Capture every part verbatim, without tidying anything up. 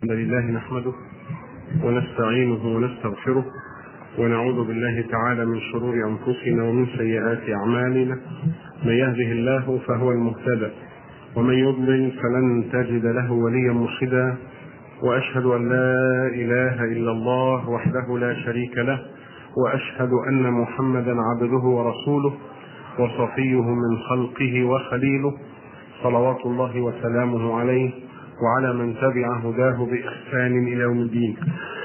الحمد لله نحمده ونستعينه ونستغفره ونعوذ بالله تعالى من شرور أنفسنا ومن سيئات أعمالنا. من يهده الله فهو المهتدى ومن يضلل فلن تجد له وليا مرشدا، وأشهد أن لا إله إلا الله وحده لا شريك له، وأشهد أن محمدا عبده ورسوله وصفيه من خلقه وخليله، صلوات الله وسلامه عليه وعلى من تبع هداه بإحسان إلى يوم الدين.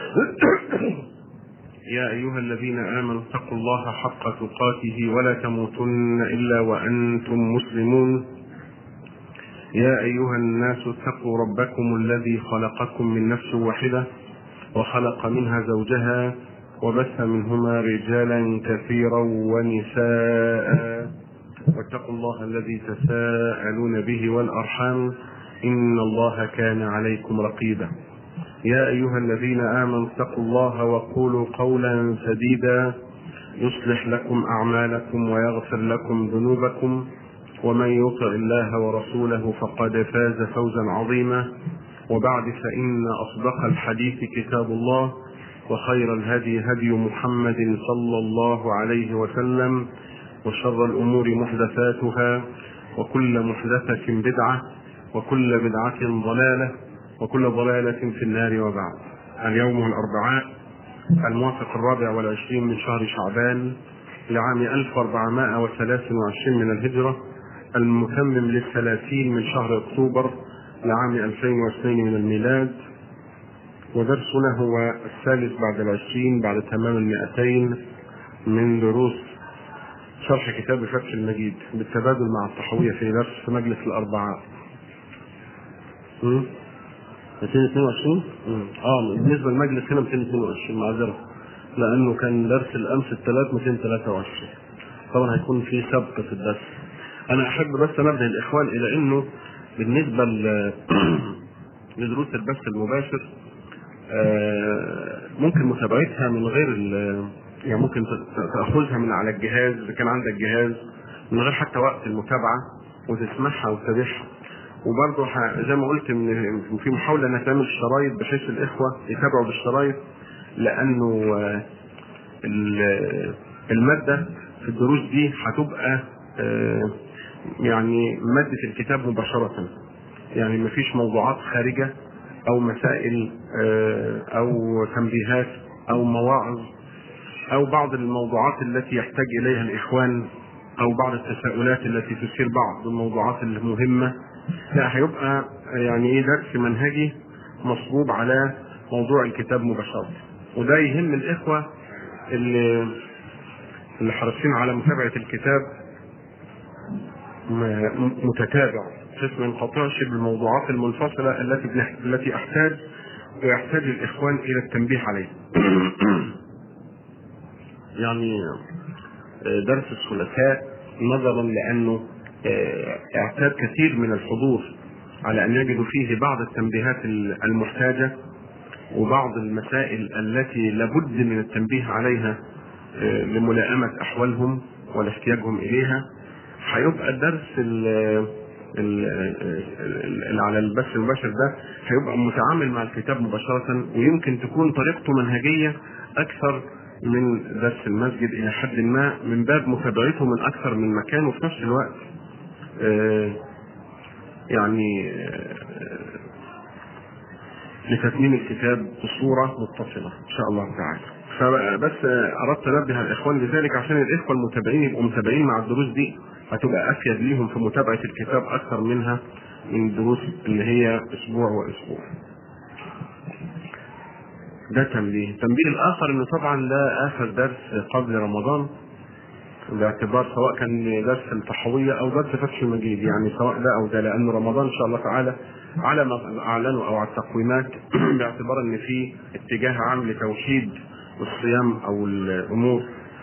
يا أيها الذين آمنوا اتقوا الله حق تقاته ولا تموتن إلا وأنتم مسلمون. يا أيها الناس اتقوا ربكم الذي خلقكم من نفس واحدة وخلق منها زوجها وبث منهما رجالا كثيرا ونساء، واتقوا الله الذي تساءلون به والأرحام إن الله كان عليكم رقيبا. يا أيها الذين آمنوا اتقوا الله وقولوا قولا سديدا يصلح لكم أعمالكم ويغفر لكم ذنوبكم، ومن يطع الله ورسوله فقد فاز فوزا عظيما. وبعد، فإن أصدق الحديث كتاب الله، وخير الهدي هدي محمد صلى الله عليه وسلم، وشر الأمور محدثاتها، وكل محدثة بدعة، وكل بدعة ضلالة، وكل ضلالة في النار. وبعد، اليوم الأربعاء الموافق الرابع والعشرين من شهر شعبان لعام ألف وأربعمائة وثلاث وعشرين من الهجرة، المتمم للثلاثين من شهر أكتوبر لعام ألفين واثنين من الميلاد. ودرسنا هو الثالث بعد العشرين بعد تمام المئتين من دروس شرح كتاب فتح المجيد بالتبادل مع الطحاوية في درس في مجلس الأربعاء. مئتين واثنين وعشرين اه بالنسبة للمجلس هنا مئتين واثنين وعشرين، معذرة، لأنه كان درس الأمس الثلاث مئتين وثلاثة وعشرين. طبعا هيكون في سبق في الدرس. أنا أحب بس أنبه الإخوان إلى أنه بالنسبة لدروس البث المباشر ممكن متابعتها من غير، يعني ممكن تأخذها من على الجهاز إذا كان عندك جهاز من غير حتى وقت المتابعة، وتسمعها وتتابعها. وبرضه زي ما قلت ان في محاولة ان تعمل الشرايط بحيث الاخوة يتابعوا بالشرايط، لانه المادة في الدروس دي هتبقى يعني مادة الكتاب مباشرة، يعني مفيش موضوعات خارجة او مسائل او تنبيهات او مواعظ او بعض الموضوعات التي يحتاج اليها الاخوان او بعض التساؤلات التي تثير بعض الموضوعات المهمة. لا، هيبقى يعني ايه درس منهجي مصبوب على موضوع الكتاب مباشرة، وده يهم الاخوة اللي اللي حريصين على متابعة الكتاب متتابع بحيث ما ينقطعش بالموضوعات المنفصلة التي التي احتاج ويحتاج الاخوان الى التنبيه عليها. يعني درس الثلاثاء نظرا لانه اعتاد كثير من الحضور على ان يجدوا فيه بعض التنبيهات المحتاجة وبعض المسائل التي لابد من التنبيه عليها لملائمة احوالهم ولاحتياجهم اليها، هيبقى الدرس اللي على البث المباشر ده هيبقى متعامل مع الكتاب مباشرة، ويمكن تكون طريقته منهجية اكثر من درس المسجد الى حد ما، من باب متابعته من اكثر من مكان، وفي نفس الوقت آه يعني آه لتتميم الكتاب بصورة متصلة ان شاء الله تعالى. فبس آه اردت انبه الاخوان لذلك عشان الاخوة المتابعين يبقوا متابعين مع الدروس دي، هتبقى افيد ليهم في متابعة الكتاب اكثر منها من الدروس اللي هي اسبوع واسبوع. ده تنبيه. التنبيه الاخر انه طبعا ده اخر درس قبل رمضان، باعتبار سواء كان درس الطحاوية او درس فتح المجيد، يعني سواء ده او ده، لان رمضان ان شاء الله تعالى على ما اعلنوا او على التقويمات باعتبار ان في اتجاه عام لتوحيد الصيام او الامور،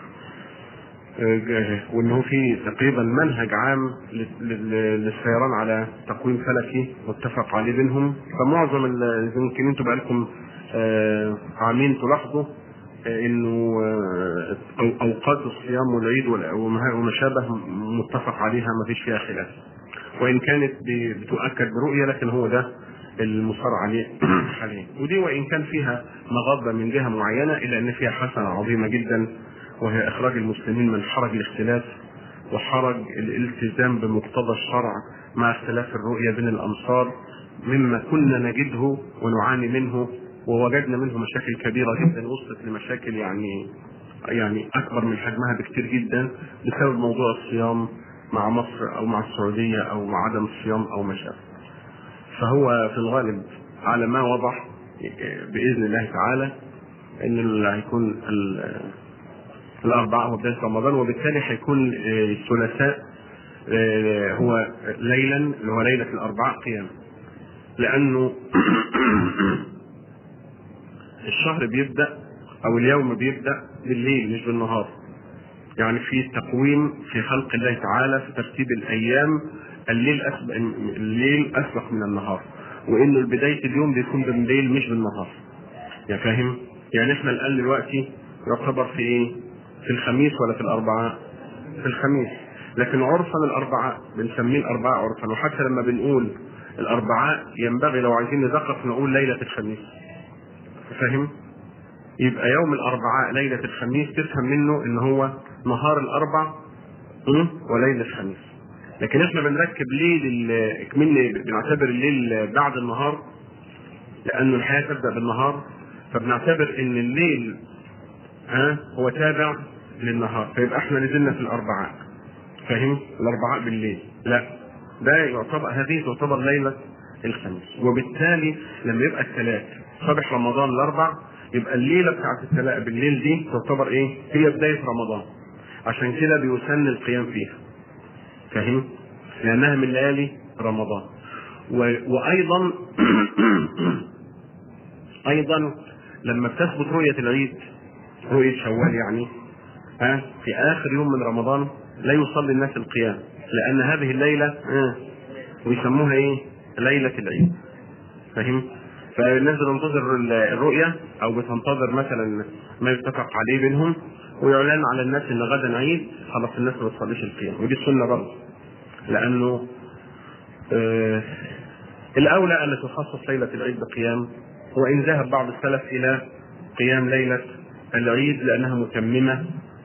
وانه في تقريبا منهج عام للسيران على تقويم فلكي متفق عليه بينهم. فمعظم يمكن انتم بقالكم عامين تلاحظوا انه اوقات الصيام والعيد وما شابه متفق عليها، ما فيش فيها خلاف، وان كانت بتؤكد برؤية، لكن هو ده المصر عليه حاليا. ودي وان كان فيها مغبه من جهه معينه الا ان فيها حسنه عظيمه جدا، وهي اخراج المسلمين من حرج الاختلاف وحرج الالتزام بمقتضى الشرع مع اختلاف الرؤيه بين الامصار، مما كنا نجده ونعاني منه ووجدنا منه مشاكل كبيره جدا، وصلت لمشاكل يعني يعني اكبر من حجمها بكتير جدا بسبب موضوع الصيام مع مصر او مع السعوديه او مع عدم الصيام او ما شابه. فهو في الغالب على ما وضح باذن الله تعالى ان اللي هيكون الاربعاء هو بدايه رمضان، وبالتالي هيكون الثلاثاء هو ليلا اللي هو ليله الاربعاء قيام، لانه الشهر بيبدا او اليوم بيبدا بالليل مش بالنهار. يعني في تقويم في خلق الله تعالى في ترتيب الايام، الليل اسبق الليل اسبق من النهار، وانه بدايه اليوم بيكون بالليل مش بالنهار. يا فاهم؟ يعني احنا الان دلوقتي يعتبر في ايه؟ في الخميس ولا في الاربعاء؟ في الخميس، لكن عرفا الاربعاء بنسميه الاربعاء عرفا، وحتى لما بنقول الاربعاء ينبغي لو عايزين ندقق نقول ليله الخميس. فاهم؟ يبقى يوم الاربعاء ليله الخميس تفهم منه ان هو نهار الاربع وليله الخميس. لكن احنا بنركب ليل اكملنا بنعتبر الليل بعد النهار لانه الحياه تبدا بالنهار، فبنعتبر ان الليل ها هو تابع للنهار، فيبقى احنا نزلنا في الاربعاء. فاهم؟ الاربعاء بالليل، لا ده يعتبر هذه تعتبر ليله الخميس. وبالتالي لما يبقى الثلاث صباح رمضان الاربع، يبقى الليله بتاعت الثلاث بالليل دي تعتبر ايه؟ هي بدايه رمضان. عشان كده بيسن القيام فيها. فاهم؟ لانها من ليالي رمضان. و... وايضا ايضا لما بتثبت رؤيه العيد، رؤيه شوال يعني، ها في اخر يوم من رمضان لا يصلي الناس القيام، لان هذه الليله ها ويسموها ايه؟ ليله العيد. فاهم؟ فالناس بتنتظر الرؤيه او بتنتظر مثلا ما يتفق عليه بينهم ويعلن على الناس ان غدا عيد، خلاص الناس ما تصليش القيام. ودي السنه برضه، لانه آه الاولى ان تخصص ليله العيد بقيام، وان ذهب بعض السلف الى قيام ليله العيد لانها متممه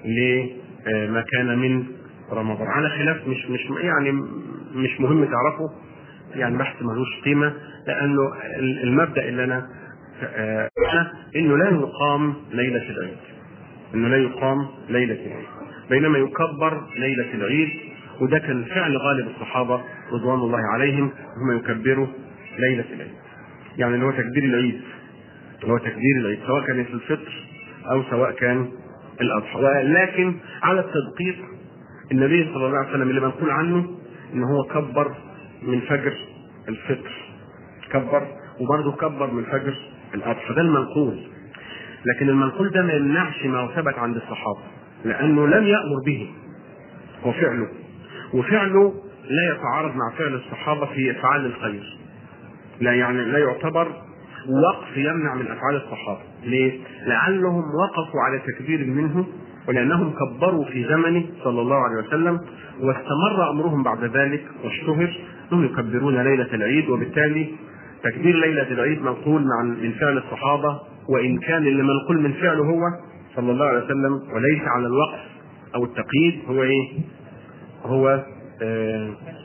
لما كان من رمضان، على خلاف مش مش يعني مش مهم تعرفه، يعني بحث ملوش قيمه، لانه المبدا اللي انا آه انه لا يقام ليله العيد، انه لا يقام ليله العيد، بينما يكبر ليله العيد. وده كان فعل غالب الصحابه رضوان الله عليهم، هم يكبروا ليله العيد، يعني اللي هو تكبير العيد، اللي هو تكبير العيد سواء كان في الفطر او سواء كان الاضحى. لكن على التدقيق النبي صلى الله عليه وسلم اللي منقول عنه ان هو كبر من فجر الفطر، كبر وبرضه كبر من فجر الاضحى، ده المنقول. لكن المنقول ده ما يمنعش ما ثبت عند الصحابه، لانه لم يامر به، هو فعله، وفعله لا يتعارض مع فعل الصحابه في افعال الخير، لا يعني لا يعتبر وقف يمنع من افعال الصحابه. ليه؟ لعلهم وقفوا على تكبير منه، ولانهم كبروا في زمنه صلى الله عليه وسلم، واستمر امرهم بعد ذلك واشتهر انهم يكبرون ليله العيد. وبالتالي تكبير ليله العيد منقول من فعل الصحابه، وان كان اللي منقول من فعله هو صلى الله عليه وسلم، وليس على الوقف او التقييد. هو ايه؟ هو آه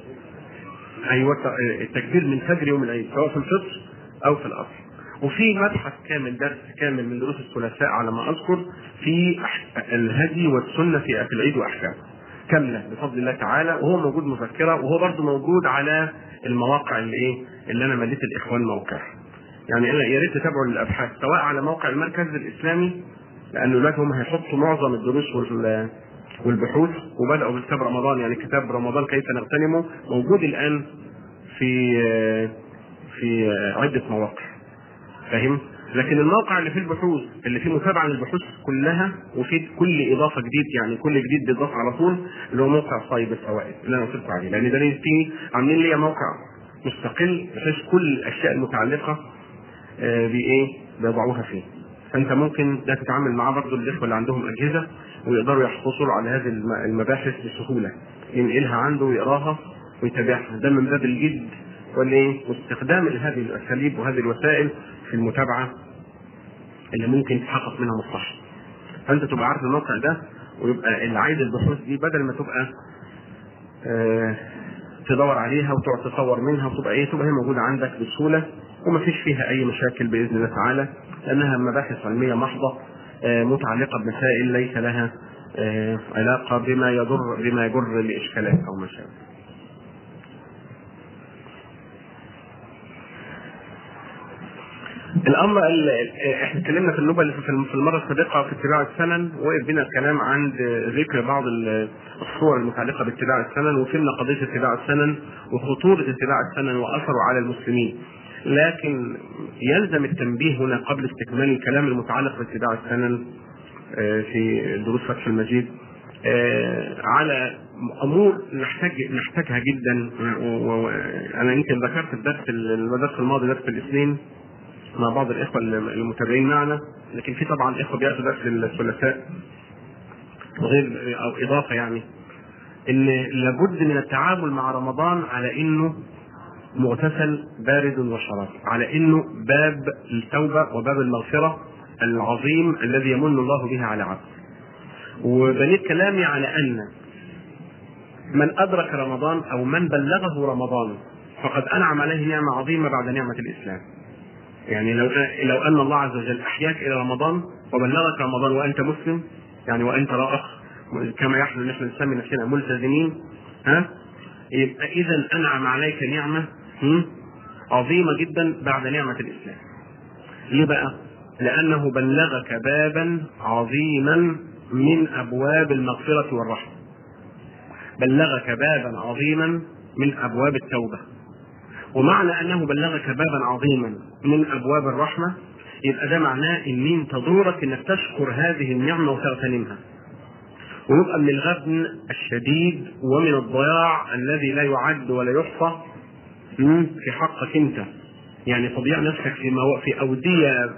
ايوه التكبير من فجر يوم العيد سواء في الفطر او في الاضحى. وفي مبحث كامل، درس كامل من دروس الثلاثاء على ما اذكر، في الهدي والسنه في العيد واحكامه كامله بفضل الله تعالى، وهو موجود مذكره، وهو برضه موجود على المواقع اللي ايه اللي انا مليت الاخوان موقعها. يعني انا يا ريت تتابعوا الابحاث سواء على موقع المركز الاسلامي، لان دلوقتي هم هيحطوا معظم الدروس وال والبحوث، وبداوا بكتاب رمضان، يعني كتاب رمضان كيف نغتنمه موجود الان في في عده مواقع. فاهم؟ لكن الموقع اللي فيه البحوث، اللي فيه متابعه للبحوث كلها وفي كل اضافه جديد، يعني كل جديد بيضاف على طول، اللي هو موقع صايب الفوائد اللي انا قلت لكم عليه، لان ده فيه عاملين لي موقع مستقل بحيث كل الاشياء المتعلقه بايه بيضعوها فيه. فانت ممكن ده تتعامل معاه برضه الاخوه اللي عندهم اجهزه ويقدروا يحصلوا على هذه المباحث بسهوله، ينقلها عنده ويقراها ويتابعها. ده من باب الجد واستخدام هذه الاساليب وهذه الوسائل في المتابعه اللي ممكن تحقق منها مصلحه. فانت تبقى عارف الموقع ده، ويبقى اللي عايز البحوث دي بدل ما تبقى آه تدور عليها وتقعد تصور منها وتبقى ايه تبقى هي موجوده عندك بسهوله ومفيش فيها اي مشاكل باذن الله تعالى، لانها مباحث علميه محضه آه متعلقه بمسائل ليس لها آه علاقه بما يضر بما يجر لاشكالات او مشاكل. الامر احنا اتكلمنا في النوبه في المره السابقه في اتباع السنن، وقف بنا الكلام عند ذكر بعض الصور المتعلقه باتباع السنن، وفهمنا قضيه اتباع السنن وخطوره اتباع السنن واثره على المسلمين. لكن يلزم التنبيه هنا قبل استكمال الكلام المتعلق باتباع السنن في دروس فتح المجيد على امور نحتاج نحتاجها جدا. وانا يمكن ذكرت الدرس الدرس الماضي درس الاثنين مع بعض الاخوه المتابعين معنا، لكن في طبعا اخوه بياخدوا درس الثلاثاء وغير او اضافه، يعني ان لابد من التعامل مع رمضان على انه مغتسل بارد وشراب، على انه باب التوبه وباب المغفره العظيم الذي يمن الله به على عبده. وبنيت كلامي على ان من ادرك رمضان او من بلغه رمضان فقد انعم عليه نعمه عظيمه بعد نعمه الاسلام. يعني لو لو ان الله عز وجل احياك الى رمضان وبلغك رمضان وانت مسلم، يعني وانت رائخ كما يحلو ان احنا نسمي نفسنا ملتزمين، ها يبقى اذا انعم عليك نعمه عظيمه جدا بعد نعمه الاسلام. ليه بقى؟ لانه بلغك بابا عظيما من ابواب المغفره والرحمه، بلغك بابا عظيما من ابواب التوبه. ومعنى انه بلغك بابا عظيما من ابواب الرحمه يبقى ده معناه ان انت دورك انك تشكر هذه النعمه وتغتنمها، ويبقى من الغبن الشديد ومن الضياع الذي لا يعد ولا يحصى في حقك انت، يعني تضيع نفسك في مو... في اوديه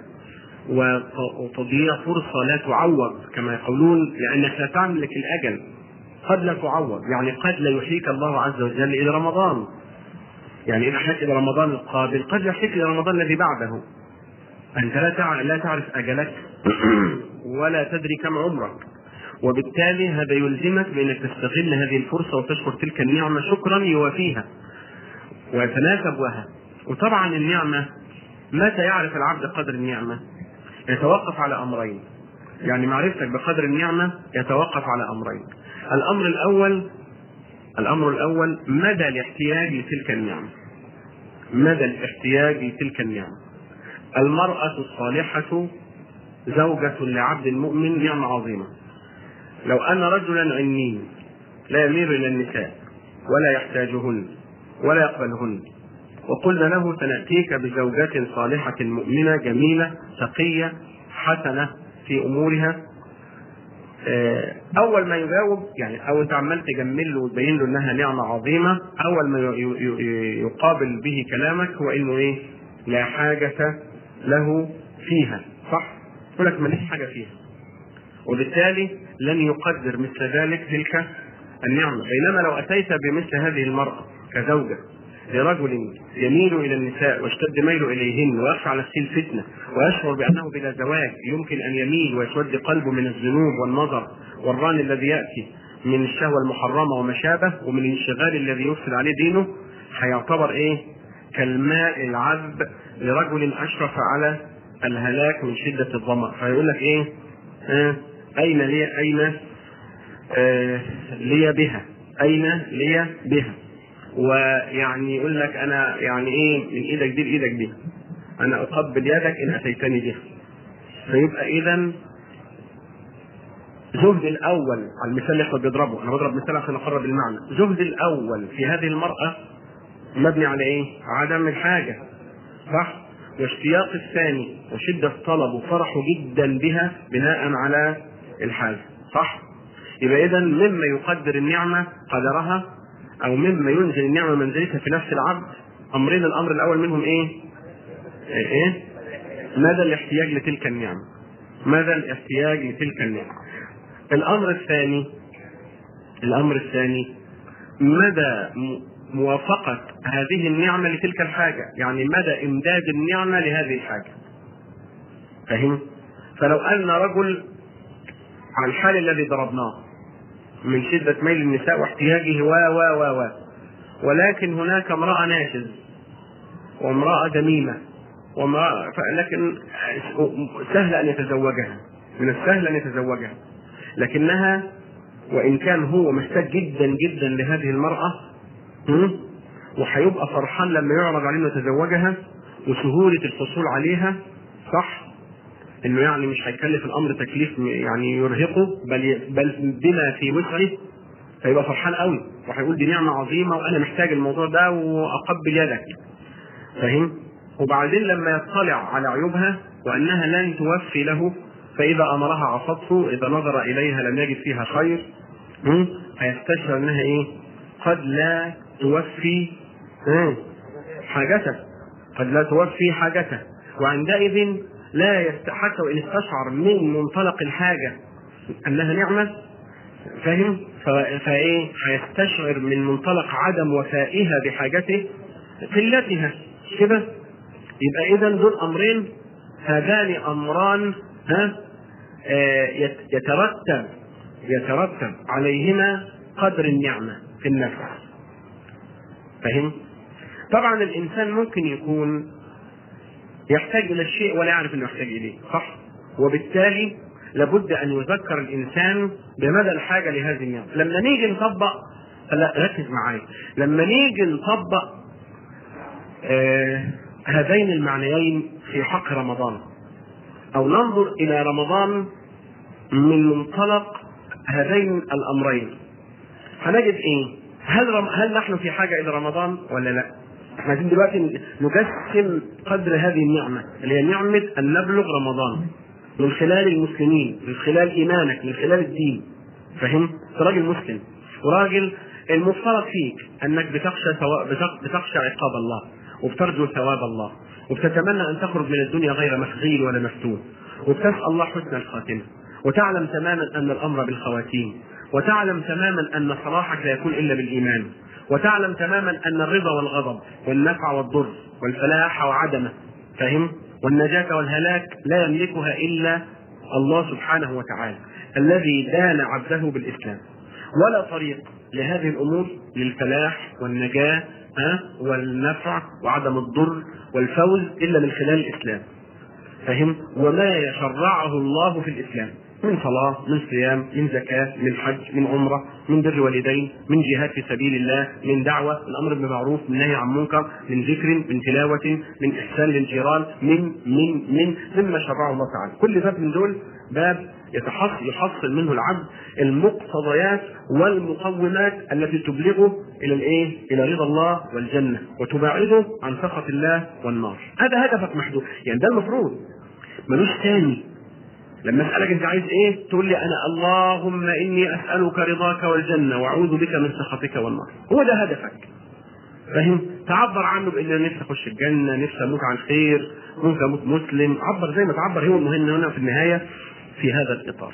وتضيع فرصه لا تعوض كما يقولون، لانك لا تملك الاجل، قد لا تعوض، يعني قد لا يحييك الله عز وجل الى رمضان، يعني إن أحياك إلى رمضان القابل قد يحيك إلى رمضان الذي بعده. أنت لا تعرف, لا تعرف أجلك ولا تدري كم عمرك، وبالتالي هذا يلزمك بأنك تستغل هذه الفرصة وتشكر تلك النعمة شكرا يوافيها ويتناسب لها. وطبعا النعمة متى يعرف العبد قدر النعمة؟ يتوقف على أمرين، يعني معرفتك بقدر النعمة يتوقف على أمرين. الأمر الأول الأمر الأول مدى الاحتياج لتلك النعمة، مدى الاحتياج لتلك النعمة. المرأة الصالحة زوجة لعبد المؤمن نعمة عظيمة. لو أن رجلا عنين لا يميل إلى النساء ولا يحتاجهن ولا يقبلهن، وقلنا له سنأتيك بزوجة صالحة مؤمنة جميلة تقية حسنة في أمورها، اول ما يجاوب يعني او انت عمال تجمل له وتبين له انها نعمه عظيمه، اول ما يقابل به كلامك هو انه ايه؟ لا حاجه له فيها، صح؟ يقول لك ماليش حاجه فيها، وبالتالي لن يقدر مثل ذلك تلك النعمه. بينما لو اتيت بمثل هذه المراه كزوجه لرجل يميل الى النساء واشتد ميله اليهن ويخشى على نفسه الفتنه ويشعر بانه بلا زواج يمكن ان يميل ويسود قلبه من الذنوب والنظر والران الذي ياتي من الشهوه المحرمه وما شابه ومن الانشغال الذي يفسد عليه دينه، هيعتبر ايه؟ كالماء العذب لرجل اشرف على الهلاك من شده الظمأ. فيقول لك ايه؟ آه اين لي اين آه لي بها اين لي بها ويعني يقول لك انا يعني ايه من ايدك دي لايدك دي، انا اقبل يدك ان اتيتني بها. فيبقى اذا زهد الاول على المثال اللي احنا بنضربه، انا بضرب مثال عشان اقرب المعنى، زهد الاول في هذه المراه مبني على ايه؟ عدم الحاجه، صح؟ واشتياق الثاني وشده طلب وفرحه جدا بها بناء على الحاجه، صح؟ يبقى اذا مما يقدر النعمه قدرها او مما ينزل النعمه منزلتها في نفس العبد امرين. الامر الاول منهم ايه؟ ايه؟ مدى الاحتياج لتلك النعمه، مدى الاحتياج لتلك النعمه. الامر الثاني الامر الثاني مدى موافقة هذه النعمة لتلك الحاجة، يعني مدى إمداد النعمة لهذه الحاجة. فهم؟ فلو أن رجل على الحال الذي ضربناه من شدة ميل النساء واحتياجه و و و و ولكن هناك امرأة ناشز وامرأة دميمة وامرأة، لكن سهل أن يتزوجها، من السهل أن يتزوجها، لكنها وإن كان هو محتاج جدا جدا لهذه المرأة وهيبقى فرحان لما يعرض عليه انه يتزوجها وسهولة الحصول عليها، صح؟ انه يعني مش هيكلف الامر تكليف يعني يرهقه، بل بل بما في وسعه، فيبقى فرحان قوي وهيقول دي نعمة عظيمة وانا محتاج الموضوع ده واقبل يدك. فاهم؟ وبعدين لما يطلع على عيوبها وانها لن توفي له، فاذا امرها عصته، اذا نظر اليها لم يجد فيها خير، هيستشعر انها ايه؟ قد لا توفي حاجته، قد لا توفي حاجته، وعندئذ لا يستحق وان استشعر من منطلق الحاجة انها نعمة. فاهم؟ فايه؟ هيستشعر من منطلق عدم وفائها بحاجته قلتها كده. يبقى اذا دول امرين، هذان امران ها آه يترتب يترتب عليهما قدر النعمة في النفس. فهم؟ طبعا الانسان ممكن يكون يحتاج الى الشيء ولا يعرف انه يحتاج اليه، صح؟ وبالتالي لابد ان يذكر الانسان بمدى الحاجة لهذه النعمة. لما نيجي نطبق، لا ركز معايا، لما نيجي نطبق آه هذين المعنيين في حق رمضان، او ننظر الى رمضان من منطلق هذين الامرين، هنجد ايه؟ هل رم... هل نحن في حاجه الى رمضان ولا لا؟ احنا عايزين دلوقتي نجسم قدر هذه النعمه اللي هي نعمه ان نبلغ رمضان من خلال المسلمين، من خلال ايمانك، من خلال الدين. فهم؟ انت راجل مسلم وراجل المفترض فيك انك بتخشى سواء بتخشى عقاب الله وبترجو ثواب الله وبتتمنى ان تخرج من الدنيا غير مخزي ولا مفتون، وبتسأل الله حسن الخاتمه، وتعلم تماما ان الامر بالخواتيم، وتعلم تماما ان صلاحك لا يكون الا بالايمان، وتعلم تماما ان الرضا والغضب والنفع والضر والفلاح وعدمه، فهم؟ والنجاة والهلاك لا يملكها الا الله سبحانه وتعالى الذي دان عبده بالاسلام، ولا طريق لهذه الامور للفلاح والنجاة ها والنفع وعدم الضر والفوز الا من خلال الاسلام. فهم؟ وما يشرعه الله في الاسلام من صلاة، من صيام، من زكاة، من حج، من عمرة، من بر والدين، من جهاد في سبيل الله، من دعوة، من امر بالمعروف، من نهي عن منكر، من ذكر، من تلاوة، من احسان للجيران، من من من مما شرعه الله تعالى. كل باب من دول باب يتحصل يحصل منه العبد المقتضيات والمقومات التي تبلغه الى الايه؟ الى رضا الله والجنة، وتبعده عن سخط الله والنار. هذا هدفك محدود، يعني ده المفروض، ملوش ثاني. لما اسالك انت عايز ايه تقول لي انا اللهم اني اسالك رضاك والجنه واعوذ بك من سخطك والنار. هو ده هدفك. فاهم؟ تعبر عنه بان انا نفسي اخش الجنه، نفسي اموت عن خير، ممكن اموت مسلم، عبر زي ما تعبر. هو المهم هنا في النهايه في هذا الاطار.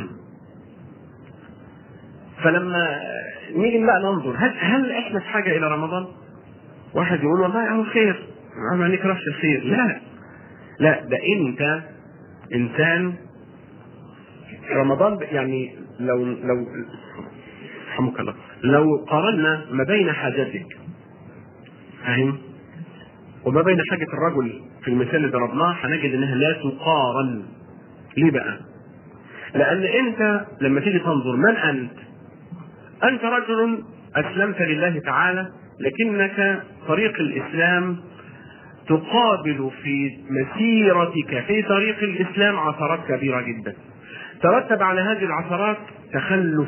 فلما نيجي بقى ننظر هل, هل احنا في حاجه الى رمضان؟ واحد يقول والله اهو خير، ما نكرهش الخير. لا لا، ده انت انسان رمضان يعني لو لو رحمك الله لو قارنا ما بين حاجتك فاهم وما بين حاجة الرجل في المثال اللي ضربناه، هنجد انها لا تقارن. ليه بقى؟ لان انت لما تيجي تنظر من انت انت رجل اسلمت لله تعالى، لكنك طريق الاسلام تقابل في مسيرتك في طريق الاسلام عثرات كبيرة جدا، ترتب على هذه العثرات تخلف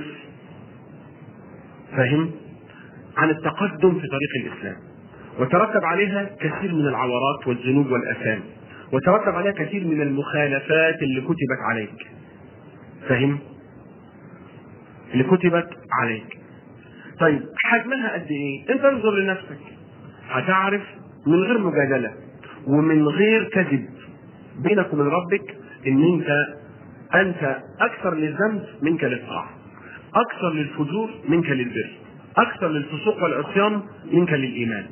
فهم عن التقدم في طريق الاسلام، وترتب عليها كثير من العورات والذنوب والاثام، وترتب عليها كثير من المخالفات اللي كتبت عليك. فهم؟ اللي كتبت عليك. طيب حجمها قد ايه؟ انت انظر لنفسك هتعرف من غير مجادله ومن غير كذب بينك وبين ربك ان انت انت اكثر للذنب منك للطاعه، اكثر للفجور منك للبر. أكثر للفسوق والعصيان منك للإيمان.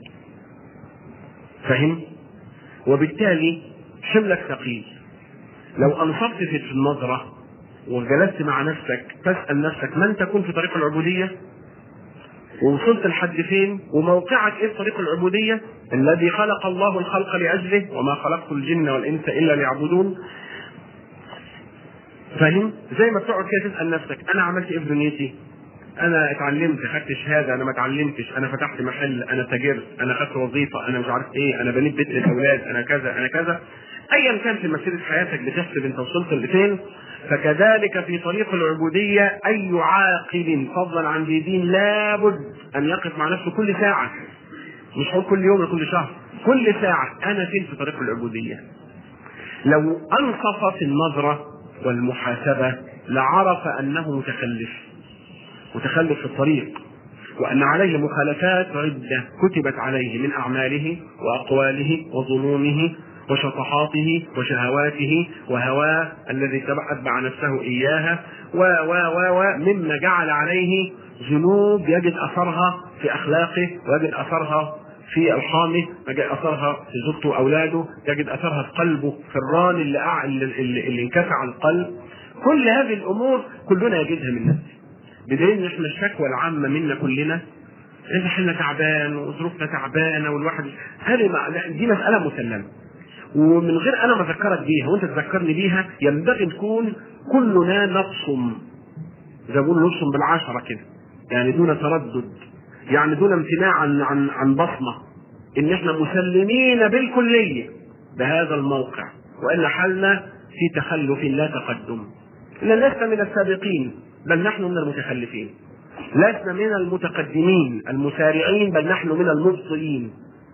فهم؟ وبالتالي حملك ثقيل. لو أنصفت في النظرة وجلست مع نفسك تسأل نفسك من تكون في طريق العبودية، ووصلت لحد فين، وموقعك ايه في طريق العبودية، الذي خلق الله الخلق لأجله وما خلقت الجن والإنس إلا ليعبدون. فاهم؟ زي ما بتقعد كده تسأل نفسك أنا عملت إيه في دنيتي؟ أنا اتعلمت، خدت شهادة، أنا ما اتعلمتش، أنا فتحت محل، أنا تاجرت، أنا خدت وظيفة، أنا مش عارف إيه، أنا بنيت بيت للأولاد، أنا كذا أنا كذا. أيا كان في مسيرة حياتك بتحسب أنت وصلت لفين. فكذلك في طريق العبودية أي عاقل فضلا عن ذي دين لابد أن يقف مع نفسه كل ساعة، مش هقول كل يوم ولا كل شهر، كل ساعة أنا فين في طريق العبودية. لو أنصف في النظرة والمحاسبة لعرف أنه متخلف متخلف في الطريق، وأن عليه مخالفات عدة كتبت عليه من أعماله وأقواله وظنونه وشطحاته وشهواته وهواه الذي أتبع نفسه إياها و و و و مما جعل عليه ذنوب يجد أثرها في أخلاقه، ويجد أثرها في أرحامه، يجد أثرها في زوجته وأولاده، يجد أثرها في قلبه، في الران اللي, أع... اللي, اللي انكسع القلب. كل هذه الأمور كلنا يجدها من نفسه، بدليل ان احنا الشكوى العامه منا كلنا اذا احنا تعبان وظروفنا تعبانه والواحد هذه دي مساله مسلمه، ومن غير انا ما اذكرك بيها وانت تذكرني بيها ينبغي نكون كلنا نبصم، زي ما بيقولوا نبصم بالعشره كده، يعني دون تردد، يعني دون امتناع عن عن عن بصمه، ان احنا مسلمين بالكليه بهذا الموقع، والا حالنا في تخلف لا تقدم. إن لسنا من السابقين بل نحن من المتخلفين، لسنا من المتقدمين المسارعين بل نحن من المبطئين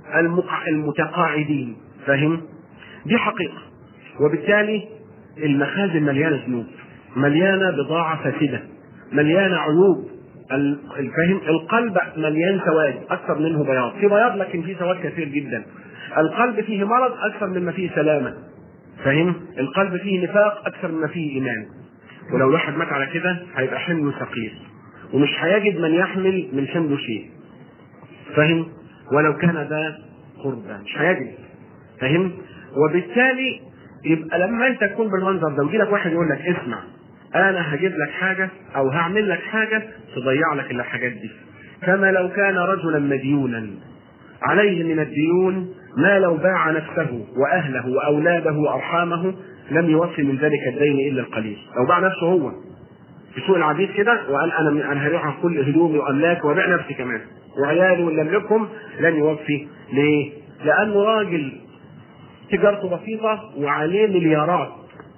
المتقاعدين. فهم؟ دي حقيقة. وبالتالي المخازن مليانة ذنوب، مليانة بضاعة فاسدة، مليانة عيوب. الفهم؟ القلب مليان سواد أكثر منه بياض، في بياض لكن في سواد كثير جدا. القلب فيه مرض أكثر مما فيه سلامة. فهم؟ القلب فيه نفاق أكثر مما فيه إيمان. ولو الواحد مات على كده هيبقى حمله ثقيل، ومش هيجد من يحمل من حمله شيء. فهم؟ ولو كان ذا قربى مش هيجد. فهم؟ وبالتالي يبقى لما انت تكون بالمنظر ده ويجي لك واحد يقول لك اسمع انا هجيب لك حاجه او هعمل لك حاجه تضيع لك الحاجات دي، كما لو كان رجلا مديونا عليه من الديون ما لو باع نفسه واهله واولاده وارحامه لم يوفي من ذلك الدين الا القليل. لو باع نفسه هو في سوق العبيد كده وقال انا من انا هبيع كل هدومي واملاك وبيع نفسي كمان وعيالي ولا املكهم، لن يوفي. ليه؟ لانه راجل تجارته بسيطه وعليه مليارات،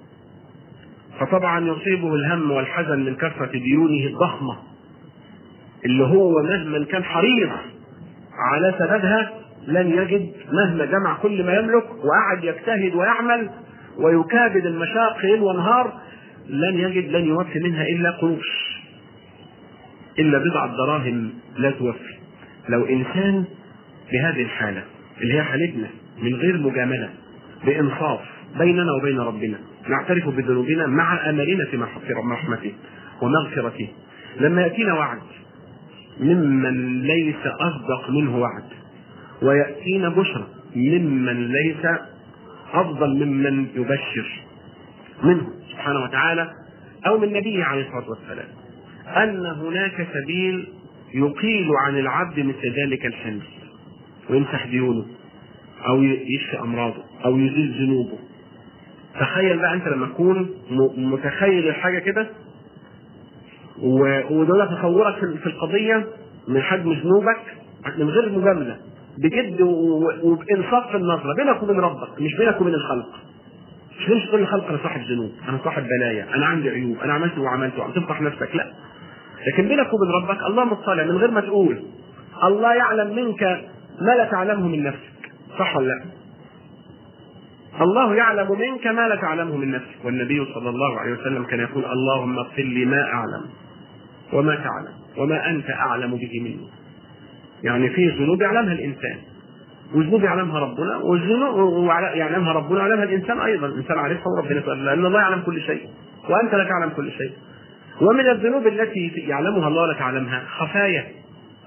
فطبعا يصيبه الهم والحزن من كثره ديونه الضخمه اللي هو مهما كان حريص على سدادها لن يجد، مهما جمع كل ما يملك وقعد يجتهد ويعمل ويكابد المشاق ليل ونهار لن يجد، لن يوفي منها الا قروش، الا بضع دراهم لا توفي. لو انسان بهذه الحاله اللي هي حالتنا من غير مجامله بانصاف بيننا وبين ربنا نعترف بذنوبنا مع املنا في رحمته ومغفرته، لما ياتينا وعد ممن ليس اصدق منه وعد وياتينا بشرى ممن ليس افضل ممن يبشر منه سبحانه وتعالى او من نبيه عليه الصلاه والسلام ان هناك سبيل يقيل عن العبد مثل ذلك الحمل ويمسح ديونه او يشفي امراضه او يزيل ذنوبه. تخيل بقى انت لما تكون متخيل الحاجه كده ودول تصورك في القضيه من حجم ذنوبك من غير مجامله بجد وبانصاف في النظره بينك وبين ربك، مش بينك وبين الخلق. مش مش كل الخلق انا صاحب ذنوب، انا صاحب بلايا، انا عندي عيوب، انا عملت وعملت وعم تفضح نفسك، لا. لكن بينك وبين ربك الله مطلع من غير ما تقول. الله يعلم منك ما لا تعلمه من نفسك، صح ولا لا؟ الله يعلم منك ما لا تعلمه من نفسك. والنبي صلى الله عليه وسلم كان يقول اللهم اغفر لي ما اعلم وما تعلم وما انت اعلم به مني. يعني في ذنوب يعلمها الانسان وذنوب يعلمها ربنا، والذنوب يعلمها ربنا ويعلمها الانسان ايضا، الانسان عارفها وربنا سؤال، لان الله يعلم كل شيء وانت لا تعلم كل شيء. ومن الذنوب التي يعلمها الله لا تعلمها خفايا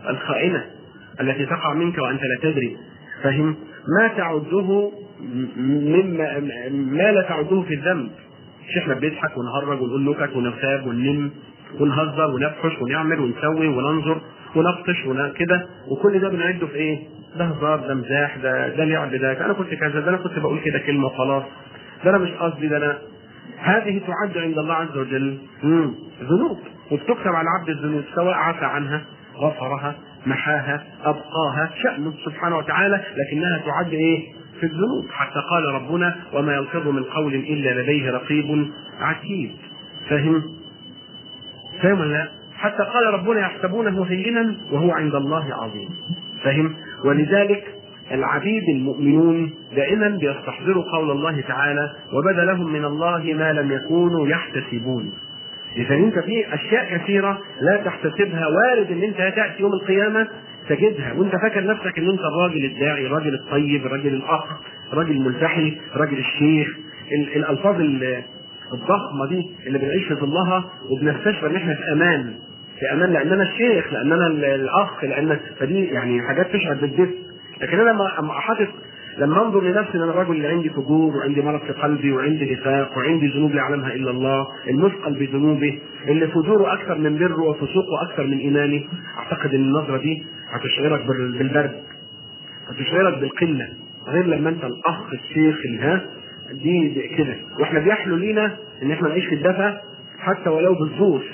الخائنة التي تقع منك وأنت لا تدري، فهم؟ ما تعده مما ما لا تعده في الذنب. احنا بنضحك ونهرج ونقول نكت ونغتاب وننم ونهزر ونفحش ونعمل ونسوي وننظر ونفطش وكده، وكل ده بنعده في ايه؟ ده هزار، ده مزاح، ده ده لعب، ده انا كنت كذا، ده انا كنت بقول كده كلمه وخلاص، ده انا مش قصدي، ده انا. هذه تعد عند الله عز وجل ذنوب، وبتكتب على عبد الذنوب، سواء عفى عنها، غفرها، محاها، ابقاها، شأنه سبحانه وتعالى، لكنها تعد ايه؟ في الذنوب. حتى قال ربنا: وما يلفظ من قول الا لديه رقيب عتيد. فهم؟ فهم ولا لا؟ حتى قال ربنا: يحسبونه هينا وهو عند الله عظيم. فهم؟ ولذلك العبيد المؤمنون دائما بيستحضروا قول الله تعالى: وبدا لهم من الله ما لم يكونوا يحتسبون. إذا أنت في أشياء كثيرة لا تحتسبها، وارد أن أنت تأتي يوم القيامة تجدها وأنت فاكر نفسك أن أنت الراجل الداعي، الراجل الطيب، الراجل الأخ، الراجل الملتحي، الراجل الشيخ، الألفاظ الضخمة دي اللي بنعيش في ظلها وبنستشعر أن احنا في أمان، في أمان لأننا الشيخ، لأننا الأخ، لأن فدي يعني حاجات تشعر بالدفء. لكن أنا لما حاطط لما انظر لنفسي ان انا الرجل اللي عندي فجور وعندي مرض في قلبي وعندي نفاق وعندي ذنوب لا يعلمها الا الله، المثقل بذنوبه، اللي فجوره اكثر من بره وفسوقه اكثر من ايمانه، اعتقد ان النظره دي هتشعرك بالبرد، هتشعرك بالقله، غير لما انت الاخ الشيخ الها دي, دي كده. واحنا بيحلو لينا ان احنا نعيش في الدفا حتى ولو بالزور.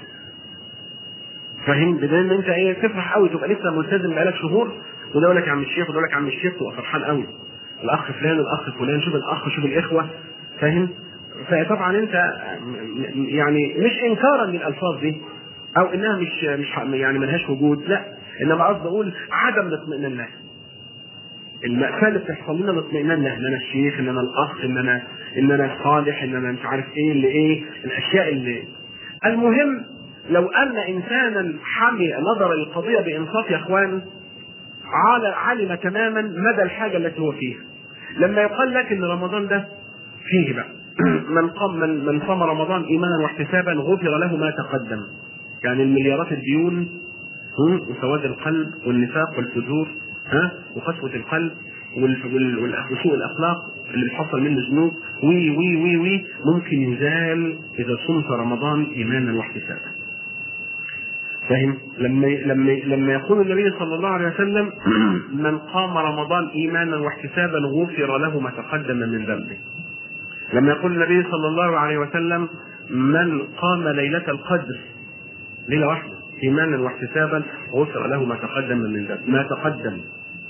فاهم؟ بدل ان انت ايه تفرح قوي تبقى لسه ملتزم بقالك شهور وده يقول لك يا عم الشيخ وده يقول لك يا عم الشيخ، تبقى فرحان قوي، الاخ فلان الاخ فلان، شوف الاخ شوف الاخوه. فاهم؟ فطبعا انت يعني مش انكارا للالفاظ دي او انها مش مش يعني ملهاش وجود، لا، انما قصدي اقول عدم الاطمئنان لها، المأساة اللي بتحصل لنا الاطمئنان لها، ان انا الشيخ، ان انا الاخ، ان انا ان انا الصالح، ان انا مش عارف ايه اللي ايه الاشياء اللي. المهم لو ان انسانا حمي نظر للقضيه بانصاف يا اخوان علم تماما مدى الحاجه التي هو فيها. لما يقال لك ان رمضان ده فيه بقى من قام من من صام رمضان ايمانا واحتسابا غفر له ما تقدم، يعني المليارات الديون وسواد القلب والنفاق والفجور ها وقسوه القلب وسوء الاخلاق اللي بتحصل منه ذنوب وي وي وي وي ممكن يزال اذا صمت رمضان ايمانا واحتسابا. فاهم؟ لما لما لما يقول النبي صلى الله عليه وسلم من قام رمضان ايمانا واحتسابا غفر له ما تقدم من ذنبه. لما يقول النبي صلى الله عليه وسلم من قام ليلة القدر ليلة واحدة ايمانا واحتسابا غفر له ما تقدم من ذنبه. ما تقدم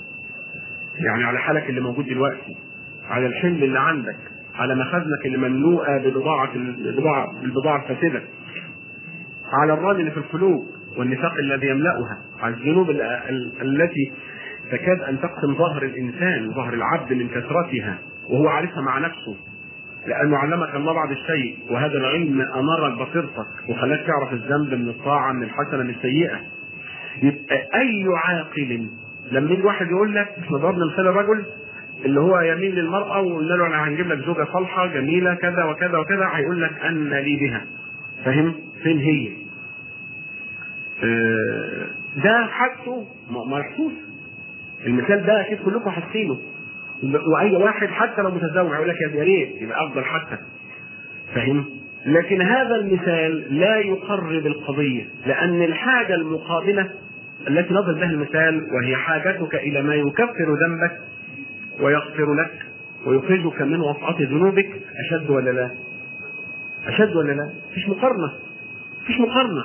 يعني على حالك اللي موجود دلوقتي، على الحمل اللي عندك، على مخازنك اللي مملوءة ببضاعة البضاعة الفاسدة، على الران اللي في القلوب والنفاق الذي يملأها، على الذنوب التي تكاد أن تقسم ظهر الإنسان ظهر العبد من كثرتها وهو عارفها مع نفسه، لأنه علمك الله بعض الشيء، وهذا العلم أنار بصيرتك وخلاك تعرف الذنب من الطاعة من الحسنة من السيئة. يبقى أي عاقل لما يجي واحد يقول لك، احنا ضربنا مثال الرجل اللي هو يميل للمرأة وقلنا له أنا هنجيب لك زوجة صالحة جميلة كذا وكذا وكذا، هيقول لك أن لي بها. فاهم؟ فين هي؟ اه ده حاسه محسوس، المثال ده اكيد كلكم حاسينه، واي واحد حتى لو متزوج هيقول لك يا ريت يبقى افضل حتى. فاهم؟ لكن هذا المثال لا يقرب القضيه، لان الحاجه المقابله التي نضرب بها المثال وهي حاجتك الى ما يكفر ذنبك ويغفر لك ويخرجك من وطأة ذنوبك اشد ولا لا؟ اشد ولا لا؟ مفيش مقارنه، مفيش مقارنه.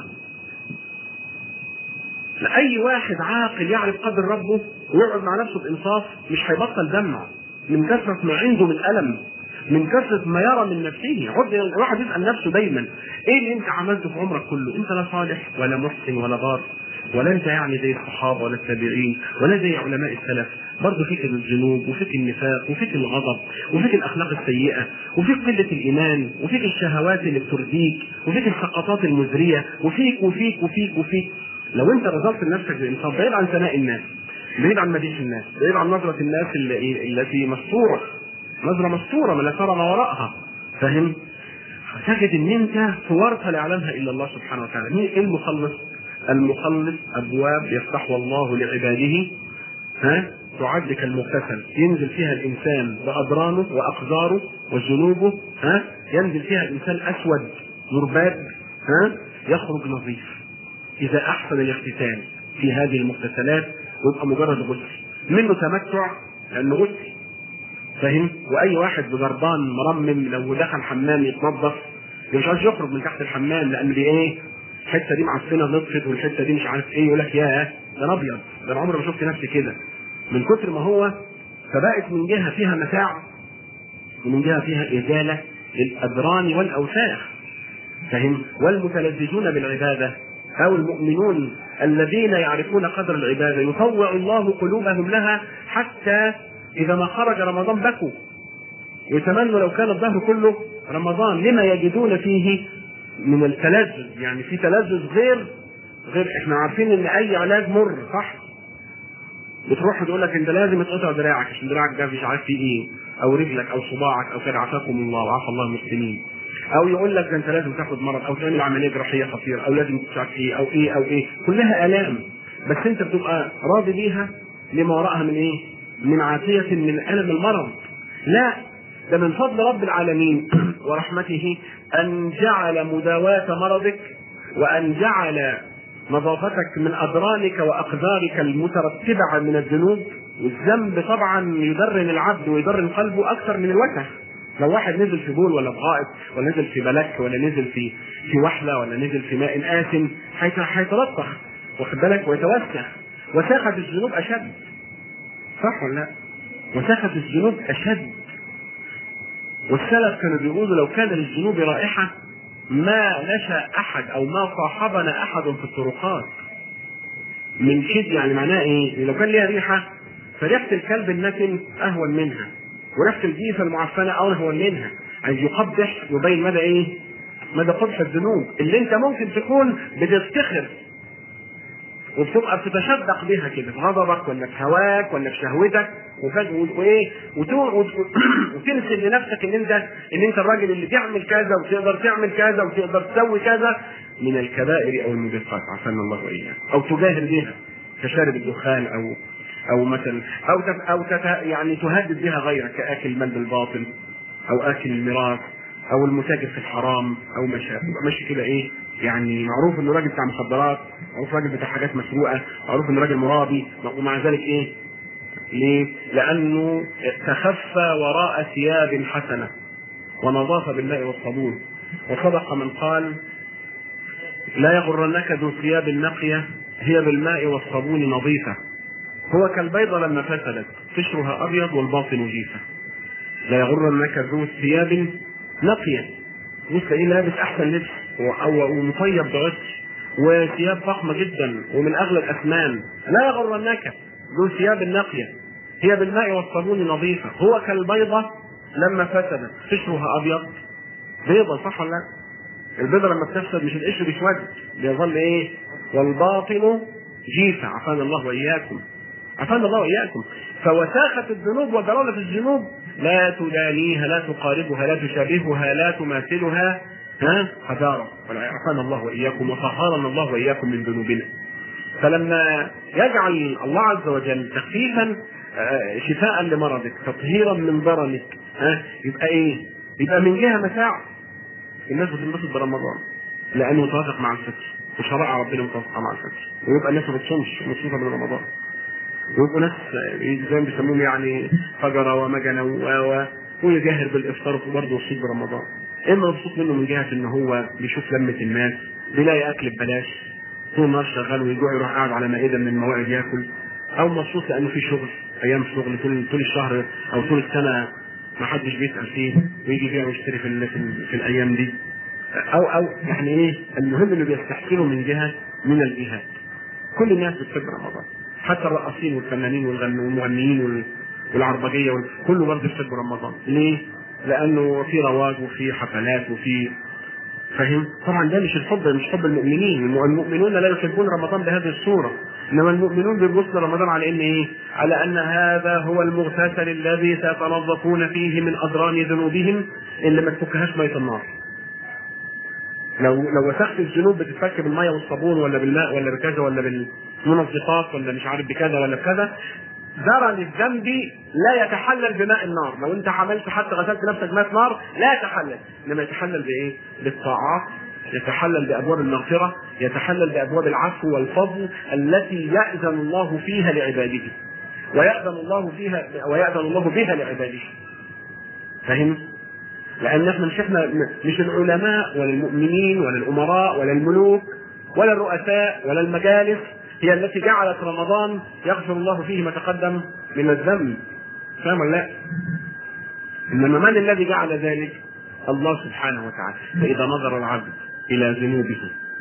لأي واحد عاقل يعرف قدر ربه ويقعد مع نفسه بإنصاف مش هيبطل دمع من كثرة ما عنده من ألم، من كثرة ما يرى من نفسه. الواحد يسأل نفسه دايما ايه اللي انت عملته في عمرك كله؟ انت لا صالح ولا محسن ولا بار، ولا انت يعني زي الصحابة ولا التابعين ولا زي علماء السلف، برضه فيك الذنوب وفيك النفاق وفيك الغضب وفيك الأخلاق السيئة وفيك قلة الإيمان وفيك الشهوات اللي بترديك وفيك السقطات المزرية وفيك وفيك وفيك وفيك. لو انت رضلت لنفسك بإنصاف بعيد عن ثناء الناس، بعيد عن مديح الناس، بعيد عن نظرة الناس اللي التي مستورة، نظرة مستورة من لا ترى ما وراءها. فاهم؟ هتجد ان انت في ورطة لا يعلمها الا الله سبحانه وتعالى. مين المخلص؟ المخلص أبواب يفتحها الله لعباده، ها تعد كالمغتسل ينزل فيها الإنسان بأضرانه وأقذاره وذنوبه، ها ينزل فيها الإنسان أسود مرباد، ها يخرج نظيف إذا أحسن الاغتسال في هذه المغتسلات، ويبقى مجرد غسل منه تمتع لأنه غسل، فاهم؟ وأي واحد بجربان مرمم لو دخل حمام يتنظف مش عايز يخرج من تحت الحمام، لأن دي إيه؟ الحتة دي معفنة نطفت والحتة دي مش عارف إيه، يقول لك ياه ده أنا أبيض، ده أنا عمري ما شفت نفسي كده، من كتر ما هو. فبقت من جهة فيها متاع ومن جهة فيها إزالة للأدران والأوساخ، فهم؟ والمتلذذون بالعبادة أو المؤمنون الذين يعرفون قدر العبادة يطوع الله قلوبهم لها، حتى إذا ما خرج رمضان بكوا ويتمنوا لو كان الظهر كله رمضان لما يجدون فيه من التلذذ. يعني في تلذذ غير غير احنا عارفين ان اي علاج مر، صح؟ بتروح تقول لك انت لازم تقطع دراعك عشان دراعك ده مش عارف فيه ايه، او رجلك او صباعك او كده، عافاكم الله وعافى الله المسلمين. او يقول لك ده انت لازم تاخد مرض او تعمل عمليه جراحيه خطيره او لازم مش عارف ايه او ايه او ايه، كلها الام، بس انت بتبقى راضي بيها لما وراءها من ايه؟ من عافيه من الم المرض. لا، ده من فضل رب العالمين ورحمته ان جعل مداواة مرضك وان جعل نظافتك من أدرانك وأقذارك المترتبة من الذنوب. والذنب طبعا يدرن العبد ويدرن قلبه أكثر من الوسخ. لو واحد نزل في بول ولا بغائط ولا نزل في بلك ولا نزل في في وحلة ولا نزل في ماء آسن هيتلطخ، واخد بالك، ويتوسخ. وساخة الذنوب أشد، صح ولا لا؟ وساخة الذنوب أشد. والسلف كانوا بيقولوا لو كان للذنوب رائحة ما نشأ أحد أو ما صاحبنا أحد في الطرقات من شد. يعني معناه إيه؟ لو كان ليها ريحة فريحة الكلب النتن أهون منها، وريحة الجيفة المعفنة أهون منها. عايز يقبح يبين مدى إيه؟ مدى قبح الذنوب اللي أنت ممكن تكون بتفتخر وبتبقى بتتشدق بها كده في غضبك ولا في هواك ولا في شهوتك، وايه وتنسى لنفسك ان انت ان انت الراجل اللي بيعمل كذا وتقدر تعمل كذا وتقدر تسوي كذا من الكبائر او الموبقات، عافانا الله واياك. او تجاهر بها كشارب الدخان او او مثلا او تف او تف يعني تهدد بها غيرك كاكل المال بالباطل او اكل الميراث او المتاجر في الحرام او مشى ماشي كده ايه، يعني معروف انه راجل بتاع مخدرات، معروف راجل بتاع حاجات مسروقه، معروف انه راجل مرابي، ومع ذلك ايه؟ ليه؟ لانه تخفى وراء ثياب حسنه ونظافه بالماء والصابون. وصدق من قال لا يغرنك ذو ثياب نقيه هي بالماء والصابون نظيفه، هو كالبيضه لما فسدت قشرها ابيض والباطن جيفه. لا يغرنك ذو ثياب نقيه، بص ايه لابس احسن لبس ومطيب بعطر وثياب فخمه جدا ومن اغلى الاثمان، لا يغرنك ذو ثياب نقيه هي بالماء والصابون نظيفه، هو كالبيضه لما فسدت قشرها ابيض. بيضه، صح ولا لا؟ البيضه لما بتفسد مش القشر بيسود، بيظل ايه؟ والباطن جيفه، عافانا الله واياكم، عافانا الله واياكم. فوساخه الذنوب وضلاله الذنوب لا تدانيها، لا تقاربها، لا تشابهها، لا تماثلها، ها حذارة. عافانا الله واياكم وطهرنا الله واياكم من ذنوبنا. فلما يجعل الله عز وجل تخفيفا شفاء لمرضك تطهيرا من ضررك، ها يبقى ايه؟ يبقى من جهه متاع الناس بتنبسط برمضان لانه متوافق مع الفطر وشرائع ربنا متوافقه مع الفطر، ويبقى الناس ما بتصومش مبسوطه من رمضان، ويبقوا ناس زي ما بيسموهم يعني فجره ومجنه و ويجاهر بالافطار وبرضه يصيب برمضان. اما مبسوط منه من جهه ان هو بيشوف لمه الناس، بيلاقي اكل ببلاش طول النهار شغال ويجوع يروح قاعد على مائده من الموائد ياكل، او مبسوط لانه في شغل ايام شغل طول طول الشهر او طول السنه ما حدش بيسال فيه ويجي فيها ويشتري في, في, في الايام دي، او او يعني ايه المهم انه بيستحسنوا من جهه من الجهات. كل الناس بتحب رمضان، حتى الرقاصين والفنانين والمغنيين والعربجيه كله برضه بيحب رمضان. ليه؟ لانه في رواج وفي حفلات وفي فاهم. طبعا ده مش الحب، مش حب المؤمنين، المؤمنون لا يحبون رمضان بهذه الصوره، انما المؤمنون بيبصوا رمضان على ان ايه؟ على ان هذا هو المغتسل الذي سيتنظفون فيه من اضران ذنوبهم اللي ما تفكهاش ميه النار. لو لو وسخت الذنوب بتتفك بالميه والصابون ولا بالماء ولا بكذا ولا بالمنظفات ولا مش عارف بكذا ولا بكذا، درن الذنب لا يتحلل بماء النار. لو انت عملت حتى غسلت نفسك ماء نار لا يتحلل، انما يتحلل بايه؟ بالطاعات، يتحلل بابواب المغفره، يتحلل بابواب العفو والفضل التي يأذن الله فيها لعباده ويأذن الله فيها ويأذن الله بها لعباده. فهم؟ لان احنا مش احنا مش العلماء ولا المؤمنين ولا الامراء ولا الملوك ولا الرؤساء ولا المجالس هي التي جعلت رمضان يغفر الله فيه ما تقدم من الذنب. فاهم ولا لا؟ انما من الذي جعل ذلك؟ الله سبحانه وتعالى. فاذا نظر العبد الى ذنوبه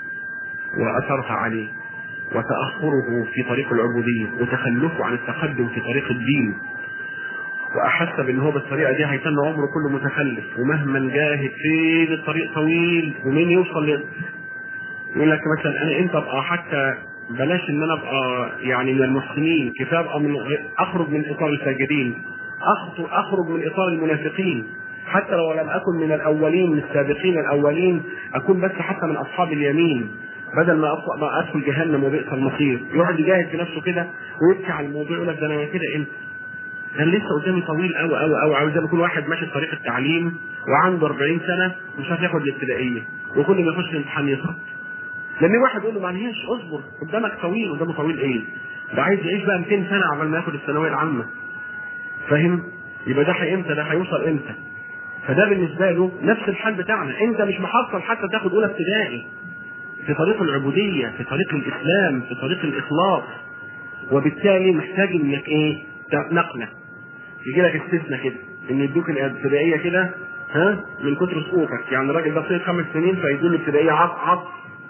واثرها عليه وتاخره في طريق العبوديه وتخلفه عن التقدم في طريق الدين واحس بان هو بالطريقه دي هيتم عمره كله متخلف، ومهما جاهد فين الطريق طويل ومين يوصل ل... يقول لك مثلا انا انت ابقى حتى بلاش ان انا ابقى يعني من المحسنين، كفايه ابقى من اخرج من اطار الساجدين، اخرج من اطار المنافقين، حتى لو لم اكن من الاولين من السابقين الاولين اكون بس حتى من اصحاب اليمين، بدل ما ادخل جهنم وبئس المصير. يقعد يجاهد في نفسه كده ويبكي على الموضوع، يقول لك ده انا كده امتى؟ انا لسه قدامي طويل قوي قوي قوي. عاوز يكون واحد ماشي في طريق التعليم وعنده أربعين سنه مش عارف ياخد الابتدائيه، وكل ما يخش الامتحان يسقط. لان واحد يقول له معلش اصبر قدامك طويل، قدامه طويل ايه؟ ده عايز يعيش بقى مئتين سنه عقبال ما ياخد الثانويه العامه. فاهم؟ يبقى ده امتى؟ ده هيوصل امتى؟ فده بالنسبه له نفس الحال بتاعنا. انت مش محصل حتى تاخد اولى ابتدائي في طريق العبوديه، في طريق الاسلام، في طريق الاخلاص، وبالتالي محتاج انك ايه؟ نقله. يجي لك استثناء كده ان يدوك الابتدائيه كده ها من كتر سقوطك، يعني الراجل ده صيد خمس سنين فيدوا له الابتدائيه عطف عطف،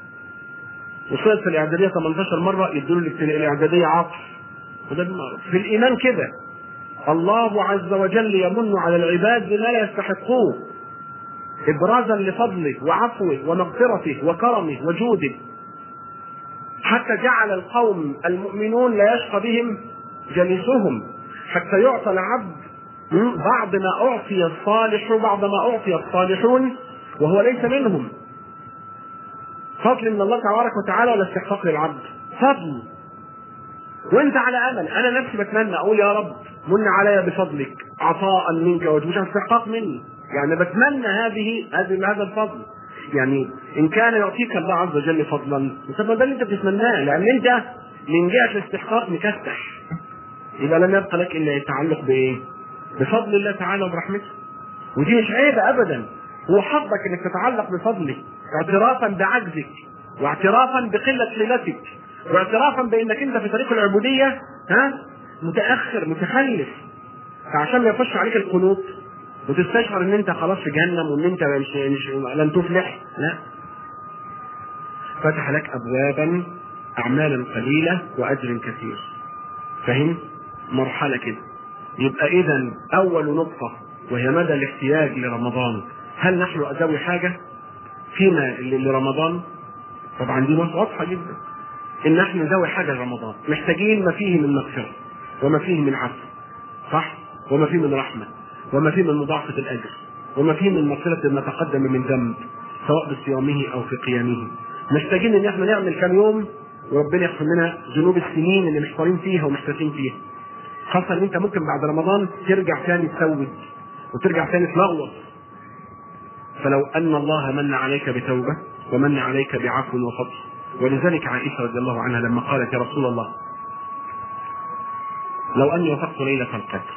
وصيد في الاعداديه ثمانية عشر مره يدوا له الاعداديه عطف. وده في الايمان كده. الله عز وجل يمن على العباد بما لا يستحقوه ابرازا لفضله وعفوه ومغفرته وكرمه وجوده، حتى جعل القوم المؤمنون لا يشقى بهم جليسهم، حتى يعطى العبد بعض ما أعطي الصالح وبعض ما أعطي الصالحون وهو ليس منهم. فضل من الله تبارك وتعالى ولا استحقاق للعبد؟ فضل. وانت على امل. انا نفسي بتمنى اقول يا رب من علي بفضلك عطاء منك وجود استحقاق مني، يعني بتمنى هذه هذه هذا الفضل. يعني ان كان يعطيك الله عز وجل فضلا طب ده اللي انت بتتمناه، لان انت من جهه الاستحقاق مكسح، يبقى لم يبقى لك الا يتعلق بايه؟ بفضل الله تعالى وبرحمته. ودي مش عيبه ابدا، هو حظك انك تتعلق بفضله اعترافا بعجزك واعترافا بقله حيلتك واعترافا بانك انت في طريق العبوديه ها متاخر متخلف. فعشان ما يخش عليك القنوط وتستشعر ان انت خلاص في جهنم وان انت مش, مش لن تفلح، لا، فتح لك ابوابا اعمالا قليله واجر كثير. فهم؟ مرحله كده. يبقى اذا اول نقطه وهي مدى الاحتياج لرمضان، هل نحن ذوي حاجه فينا لرمضان؟ طبعا دي واضحه جدا ان نحن ذوي حاجه لرمضان، محتاجين ما فيه من مغفره وما فيه من عفو، صح؟ وما فيه من رحمه وما فيه من مضاعفه الاجر وما فيه من مغفره ما تقدم من ذنب سواء بصيامه او في قيامه. محتاجين ان احنا نعمل كم يوم وربنا يغفر لنا ذنوب السنين اللي محتارين فيها ومحتاسين فيها، خاصه ان انت ممكن بعد رمضان ترجع ثاني تسود وترجع ثاني تلغوص. فلو ان الله من عليك بتوبه ومن عليك بعفو وفضل. ولذلك عائشه رضي الله عنها لما قالت يا رسول الله لو اني وفقت ليله القدر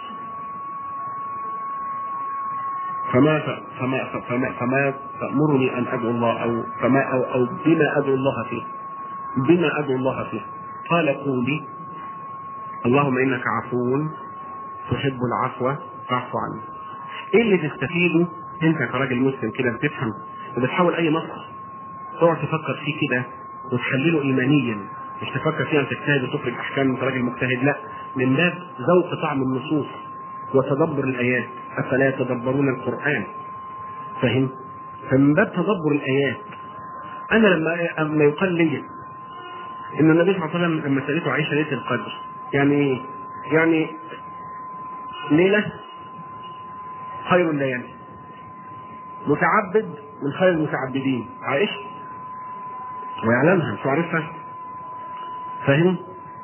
فما فما فما, فما تأمرني ان ادعو الله او فما او, أو بما ادعو الله فيه بما ادعو الله فيه؟ قال قولي اللهم انك عفو تحب العفو فاعف عني. ايه اللي تستفيده انت كراجل مسلم كده بتفهم وبتحاول اي نص تقعد تفكر فيه كده وتحلله ايمانيا، مش تفكر فيه ان تجتهد وتخرج احكام انت راجل مجتهد، لا، من باب ذوق طعم النصوص وتدبر الايات. افلا يتدبرون القران؟ فهم؟ فمن باب تدبر الايات انا لما لما يقال لي ان النبي صلى الله عليه وسلم لما سالته عائشه ليله القدر يعني يعني ليله خير الليالي، متعبد من خير المتعبدين، عائشة، ويعلمها مش عارفها، فاهم؟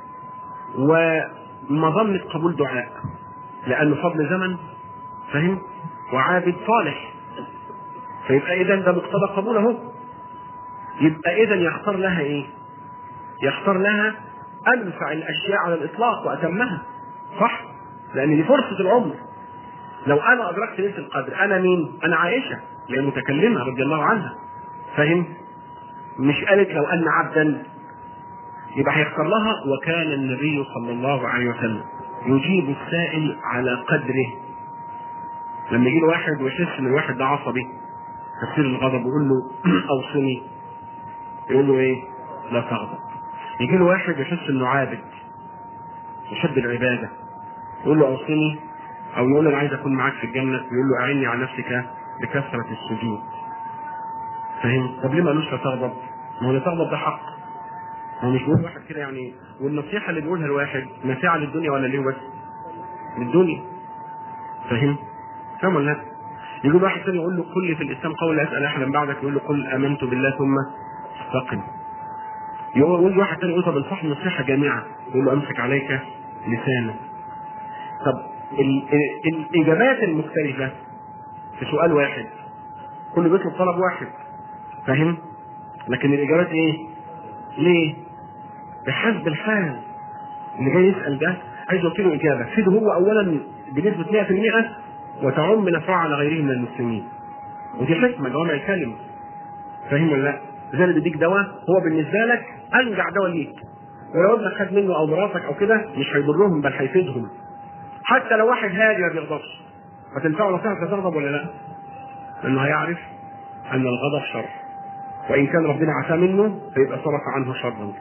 ومظنة قبول دعاء لأنه فضل زمن، فاهم؟ وعابد صالح، فيبقى إذا ده مقتضى قبوله. يبقى إذا يختار لها إيه؟ يختار لها أنفع الأشياء على الإطلاق وأتمها، صح؟ لأن دي فرصة العمر. لو أنا أدركت ليلة القدر، أنا مين؟ أنا عائشة اللي المتكلمة رضي الله عنها، فاهم؟ مش قالت لو أن عبدا، يبقى هيختار لها. وكان النبي صلى الله عليه وسلم يجيب السائل على قدره. لما يجي له واحد ويحس ان الواحد ده عصبي تفسير الغضب، يقول له اوصني، يقول له ايه؟ لا تغضب. يجي له واحد يحس انه عابد يحب العباده، يقول له اوصني، او يقول له انا عايز اكون معاك في الجنه، يقول له اعني على نفسك بكثره السجود، فاهم؟ طب ليه ما قالوش لا تغضب؟ ما هو لا تغضب ده حق. هو مش بيقول واحد كده يعني، والنصيحه اللي بيقولها الواحد نافعه للدنيا ولا ليه بس؟ للدنيا، فاهم؟ فاهم ولا لا؟ يقول واحد ثاني يقول له قل في الاسلام قول لا اسال احدا بعدك، يقول له قل امنت بالله ثم استقم. يقول واحد ثاني يقول طب انصحني نصيحه جامعه، يقول له امسك عليك لسانك. طب ال ال الاجابات المختلفه في سؤال واحد، كله بيطلب طلب واحد، فاهم؟ لكن الاجابات ايه؟ ليه؟ بحسب الحال. اللي جاي يسال ده عايز يعطي له اجابه تفيده هو اولا بنسبه مئة في المئة وتعم نفعها على غيره من المسلمين. ودي حكمه جوامع الكلم، فاهم ولا لا؟ زي اللي بيديك دواء هو بالنسبه لك انجع دواء ليك، ولو ابنك خد منه او مراتك او كده مش هيضرهم بل هيفيدهم. حتى لو واحد هادي ما بيغضبش هتنفعه نصيحه تغضب ولا لا؟ لانه هيعرف ان الغضب شر، وان كان ربنا عفا منه فيبقى صرف عنه شرا.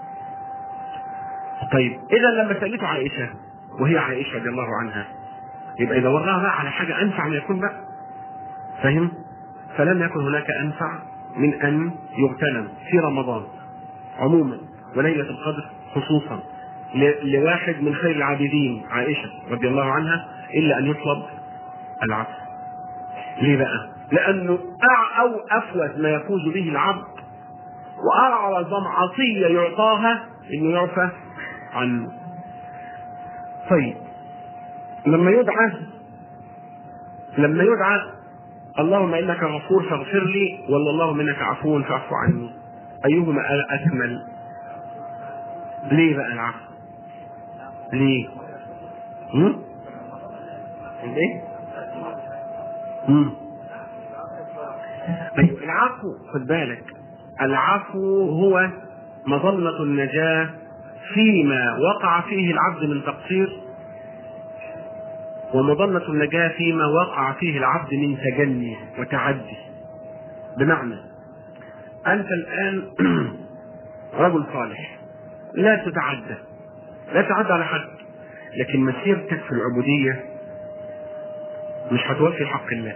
طيب اذا لما سالته عائشه وهي عائشه رضي الله عنها، يبقى اذا وراها بقى على حاجه انفع ما يكون بقى، فاهم؟ فلم يكن هناك انفع من ان يغتنم في رمضان عموما وليله القدر خصوصا لواحد من خير العابدين عائشه رضي الله عنها الا ان يطلب العفو. ليه بقى؟ لانه او افوت ما يفوز به العبد واعظم عطيه يعطاها انه يعفى عنه. طيب لما يدعى لما يدعى اللهم انك غفور فاغفر لي، ولا اللهم انك عفو فاعف عني، ايهما اكمل؟ ليه بقى العفو؟ ليه؟ هم؟ ايه؟ هم؟ العفو خد بالك، العفو هو مظنة النجاة فيما وقع فيه العبد من تقصير، ومظنة النجاة فيما وقع فيه العبد من تجني وتعدي. بمعنى أنت الآن رجل صالح لا تتعدى لا تتعدى على حد، لكن مسيرتك في العبودية مش هتوفي حق الله،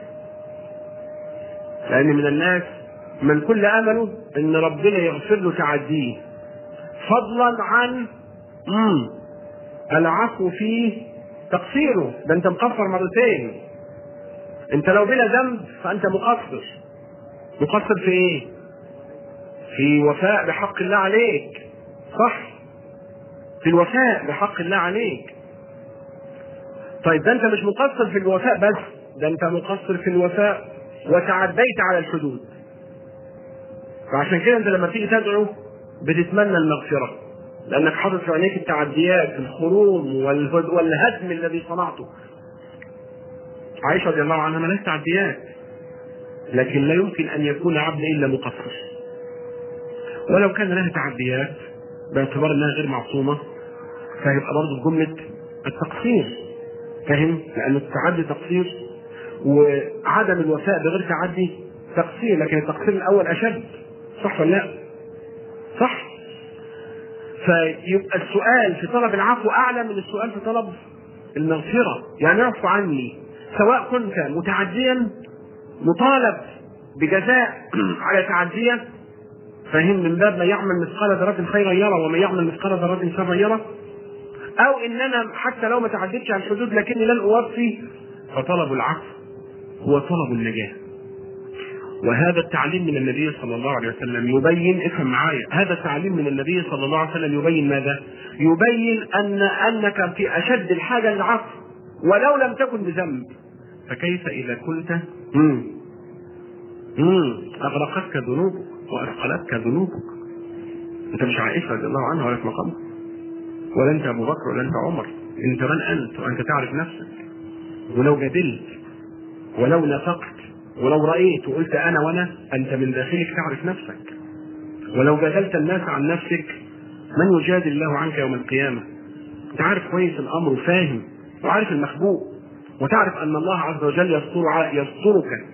لأن من الناس من كل أمله إن ربنا يغفر له تعديه، فضلا عن مم. العفو فيه تقصيره. ده أنت مقصر مرتين، أنت لو بلا ذنب فأنت مقصر. مقصر في إيه؟ في وفاء بحق الله عليك، صح؟ في الوفاء بحق الله عليك. طيب ده أنت مش مقصر في الوفاء بس، ده أنت مقصر في الوفاء وتعديت على الحدود. فعشان كده أنت لما تيجي تدعو بتتمنى المغفرة، لأنك حاطط في عينيك التعديات، الخروم والهدم الذي صنعته. عائشة رضي الله عنها مالهاش تعديات، لكن لا يمكن أن يكون عبد إلا مقصر. ولو كان لها تعديات باعتبار أنها غير معصومة فهيبقى برضه في جملة التقصير، فاهم؟ لأن التعدي تقصير، وعدم الوفاء بغير تعدي تقصير، لكن التقصير الأول أشد، صح ولا لا؟ صح. فيبقى السؤال في طلب العفو أعلى من السؤال في طلب المغفرة. يعني اعفو عني، سواء كنت متعديا مطالب بجزاء على تعدية، فهم؟ من باب من يعمل مثقال ذرة خيرا يرى ومن يعمل مثقال ذرة شرا يرى، أو إن أنا حتى لو ما تعديتش على الحدود لكني لن أوفي، فطلب العفو هو طلب النجاة. وهذا التعليم من النبي صلى الله عليه وسلم يبين، افهم معايا، هذا التعليم من النبي صلى الله عليه وسلم يبين ماذا؟ يبين ان انك في اشد الحاجه للعفو ولو لم تكن بذنب، فكيف اذا كنت مم. مم. اغرقتك ذنوبك واثقلتك ذنوبك. انت مش عائشه رضي الله عنها ولا في مقامها، ولا انت ابو بكر ولا انت عمر، انت من انت وانت تعرف نفسك. ولو جدلت ولو نفقت ولو رأيت وقلت أنا وأنا، أنت من داخلك تعرف نفسك. ولو جادلت الناس عن نفسك، من يجادل الله عنك يوم القيامة؟ أنت عارف كويس الأمر وفاهم وعارف المخبوء، وتعرف أن الله عز وجل يستر يسترك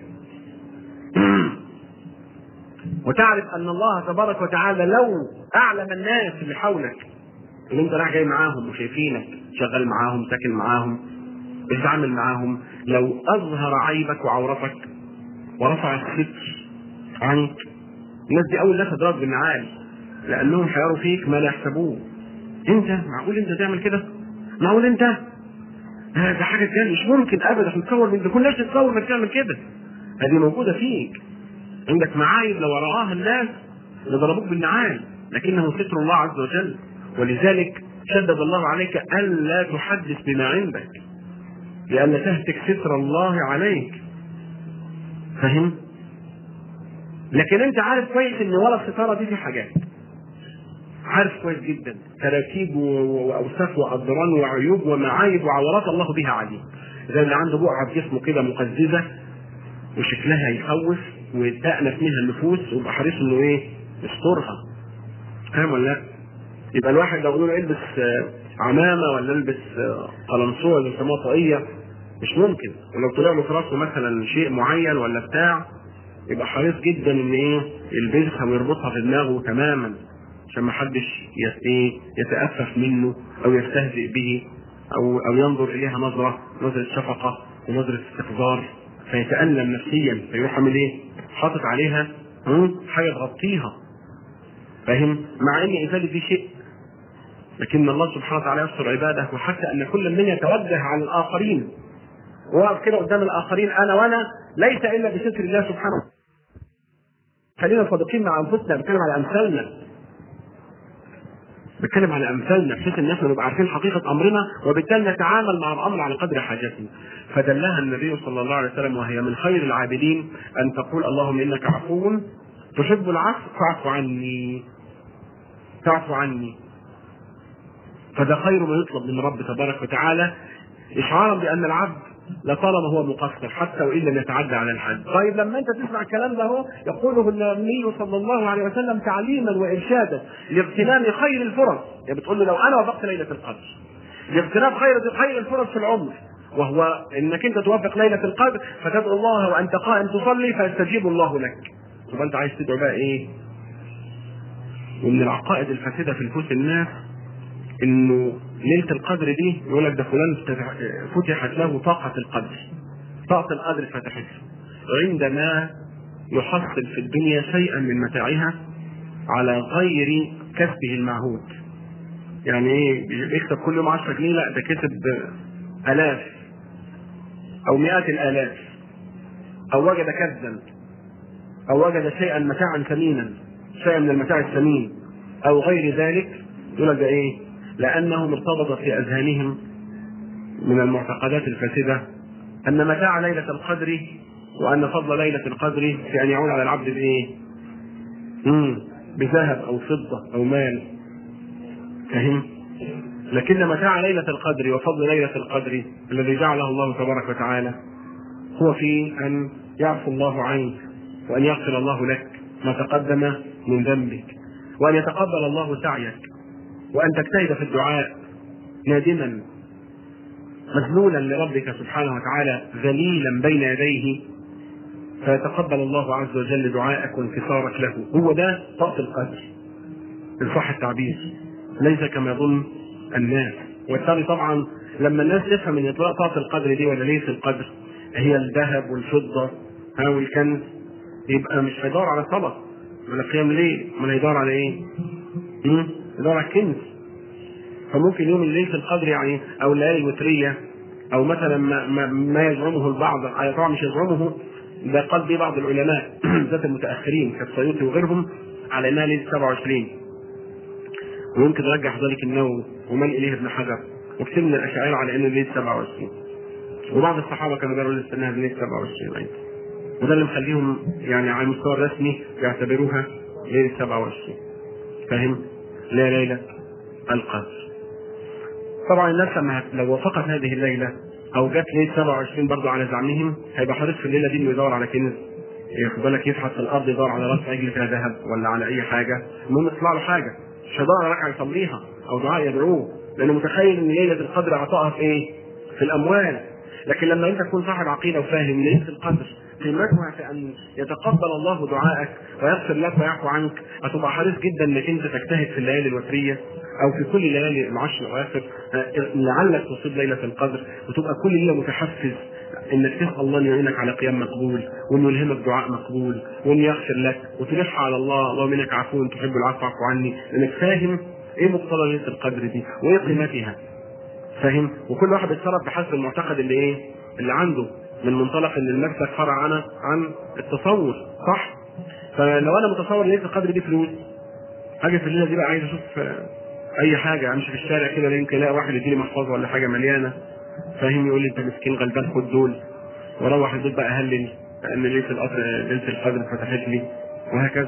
وتعرف أن الله تبارك وتعالى لو أعلم الناس اللي حولك اللي أنت رايح جاي معاهم وشايفينك شغال معاهم ساكن معاهم بتتعامل معاهم، لو أظهر عيبك وعورتك ورفع الستر عنك، الناس دي اول ناس تضرب بالنعال، لانهم هيروا فيك ما لا يحسبوه. انت معقول انت تعمل كده؟ معقول انت؟ ده حاجه تانية مش ممكن ابدا تتصور، من ده كلناش تتصور انك تعمل كده. هذه موجوده فيك، عندك معايب لو رآها الناس لضربوك بالنعال، لكنه ستر الله عز وجل. ولذلك شدد الله عليك الا تحدث بما عندك لئلا تهتك ستر الله عليك، فهم؟ لكن انت عارف كويس ان ورا الستاره دي في حاجات، عارف كويس جدا تراكيب واوساخ واضران وعيوب ومعايب وعورات الله بها عليم. زي اللي عنده بقعه في جسمه كده مقززه وشكلها يخوف وتأنف منها النفوس ويبقى حريص انه ايه؟ يسترها. فاهم ولا لا؟ يبقى الواحد لو قالوا له البس عمامه ولا البس قلنسوه اللي بيسموها طاقيه، مش ممكن. ولو طلع له في راسه مثلا شيء معين ولا بتاع، يبقى حريص جدا ان ايه؟ يلبسها ويربطها في دماغه تماما عشان ما حدش يتأفف منه او يستهزئ به او او ينظر اليها نظره نظره شفقه ونظره استقذار فيتألم نفسيا، فيروح عامل ايه؟ حاطط عليها حاجه تغطيها. فاهم؟ مع ان ازاله دي شيء، لكن الله سبحانه وتعالى يستر عباده، وحتى ان كل من يتوجه على الاخرين وقف كده قدام الاخرين انا وانا ليس الا بستر الله سبحانه. خلينا صادقين مع انفسنا، بنتكلم على امثالنا، بنتكلم على امثالنا بحيث ان احنا نبقى عارفين حقيقه امرنا وبالتالي نتعامل مع الامر على قدر حاجتنا. فدلها النبي صلى الله عليه وسلم وهي من خير العابدين ان تقول اللهم انك عفو تحب العفو فاعف عني، فاعف عني. فده خير ما يطلب من رب تبارك وتعالى، اشعارا بان العبد لطالما هو مقصر حتى وان لم يتعدى على الحد. طيب لما انت تسمع الكلام ده هو يقوله النبي صلى الله عليه وسلم تعليما وارشادا لاغتنام خير الفرص، يعني بتقول له لو انا وافقت ليله القدر، لاغتنام خير خير الفرص في العمر، وهو انك انت توافق ليله القدر فتدعو الله وانت قائم تصلي فيستجيب الله لك. طب انت عايز تدعو بقى ايه؟ ومن العقائد الفاسده في نفوس الناس انه ليله القدر دي يقول لك ده فلان فتحت له طاقه القدر، طاقه القدر فتحت عندما يحصل في الدنيا شيئا من متاعها على غير كسبه المعهود. يعني ايه؟ بيكسب كل يوم عشرة جنيه، لا ده كسب الاف او مئات الالاف، او وجد كنزا او وجد شيئا متاعا ثمينا، شيئا من المتاع الثمين او غير ذلك. يقول لك ده ايه؟ لأنهم ارتبط في أذهانهم من المعتقدات الفاسدة أن متاع ليلة القدر وأن فضل ليلة القدر في أن يعود على العبد بإيه؟ مم. بذهب أو فضة أو مال. فهم؟ لكن متاع ليلة القدر وفضل ليلة القدر الذي جعله الله تبارك وتعالى هو في أن يعفو الله عنك وأن يغفر الله لك ما تقدم من ذنبك، وأن يتقبل الله سعيك، وأن تجتهد في الدعاء نادما مذلولا لربك سبحانه وتعالى ذليلا بين يديه، فيتقبل الله عز وجل دعائك وانكسارك له. هو ده طاقة القدر إن صح التعبير، ليس كما يظن الناس. والثاني طبعا لما الناس تفهم ان اطلاق طاقة القدر دي ولا ليس القدر هي الذهب والفضة او الكنز، يبقى مش هيدور على صلاة ولا قيام ليل، امال هيدور على ايه؟ يدور على الكنز. فممكن يوم الليل القدر يعني او الليالي الوتريه او مثلا ما, ما, ما يزعمه البعض، طبعا مش يزعمه ده قال به بعض العلماء ذات المتاخرين كالسيوطي وغيرهم على انها ليله سبعة وعشرين، ويمكن رجح ذلك النووي ومن اليه ابن حجر وكثير من الاشاعره على انه ليله سبعة وعشرين، وبعض الصحابه كانوا قالوا انها ليله سبعة وعشرين ايضا، وده اللي مخليهم يعني على المستوى الرسمي يعتبروها ليله سبعة وعشرين. فاهم؟ لا ليله القدر. طبعا الناس لما لو وافقت هذه الليله او جت ليله سبعة وعشرين برضه على زعمهم هيبقى حريص في الليله دي انه يدور على كنز، ياخد بالك، يبحث في الارض يدور على راس عجل فيها ذهب ولا على اي حاجه، المهم يطلع له حاجه، مش هيدور على ركعه يصليها او دعاء يدعوه، لانه متخيل ان ليله القدر عطاها في ايه؟ في الاموال. لكن لما انت تكون صاحب عقيده وفاهم ليله القدر قيمتها في ان يتقبل الله دعائك ويغفر لك ويعفو عنك، هتبقى حريص جدا انك انت تجتهد في الليالي الوتريه او في كل ليالي العشر الاواخر لعلك تصيب ليله القدر، وتبقى كل ليله متحفز انك تسال الله ان يعينك على قيام مقبول، وانه يلهمك دعاء مقبول، وانه يغفر لك، وتلح على الله اللهم انك عفو تحب العفو اعف عني، لانك فاهم ايه مقتضى ليله القدر دي وايه قيمتها. فاهم؟ وكل واحد يتصرف بحسب المعتقد اللي ايه؟ اللي عنده، من منطلق ان المكسب فرع عن عن التصور، صح؟ فلو انا متصور ليله القدر دي فلوس، حاجه في الليله دي بقى عايز اشوف اي حاجه، امشي في الشارع كده يمكن الاقي واحد يديني محفظه ولا حاجه مليانه، فاهم؟ يقول لي انت مسكين غلبان خد دول، واروح البيت بقى اهلل لان ليله القدر ليله القدر فتحت لي، وهكذا.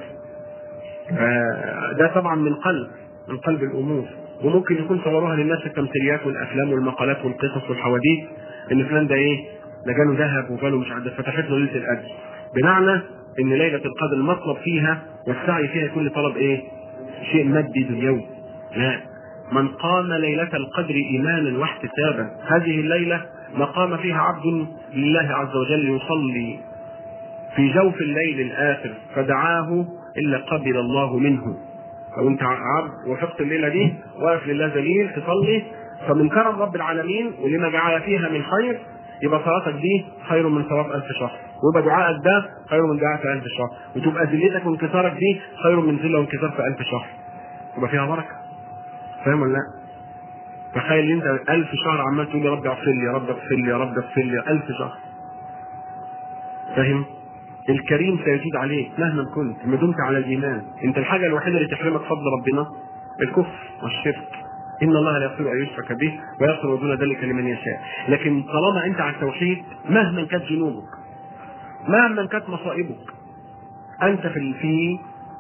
ده طبعا من قلب من قلب الامور، وممكن يكون صوروها للناس في التمثيليات والافلام والمقالات والقصص والحواديت ان فلان ده ايه؟ ده جاله ذهب وجاله مش عارف فتحت له ليله القدر، بمعنى ان ليله القدر المطلب فيها والسعي فيها كل طلب ايه؟ شيء مادي دنيوي. لا، من قام ليله القدر ايمانا واحتسابا، هذه الليله مقام فيها عبد لله عز وجل يصلي في جوف الليل الاخر فدعاه الا قبل الله منه. لو انت عبد وفقت الليله دي واقف لله ذليل تصلي، فمن كرم رب العالمين ولما جعل فيها من خير يبقى صلاتك دي خير من ثواب ألف شهر، ويبقى دعائك ده خير من دعاء في ألف شهر، وتبقى ذلتك وانكسارك دي خير من ذله وانكسار في ألف شهر، يبقى فيها بركه. فاهم ولا لا؟ تخيل انت ألف شهر عمال تقول يا رب اغفر لي يا رب اغفر لي يا رب اغفر لي ألف شهر. فاهم؟ الكريم سيزيد عليك مهما كنت ما دمت على الايمان. انت الحاجه الوحيده اللي تحرمك فضل ربنا الكفر والشرك، ان الله لا يغفر ان يشرك به ويغفر دون ذلك لمن يشاء. لكن طالما انت على التوحيد مهما كانت ذنوبك مهما كانت مصائبك انت في في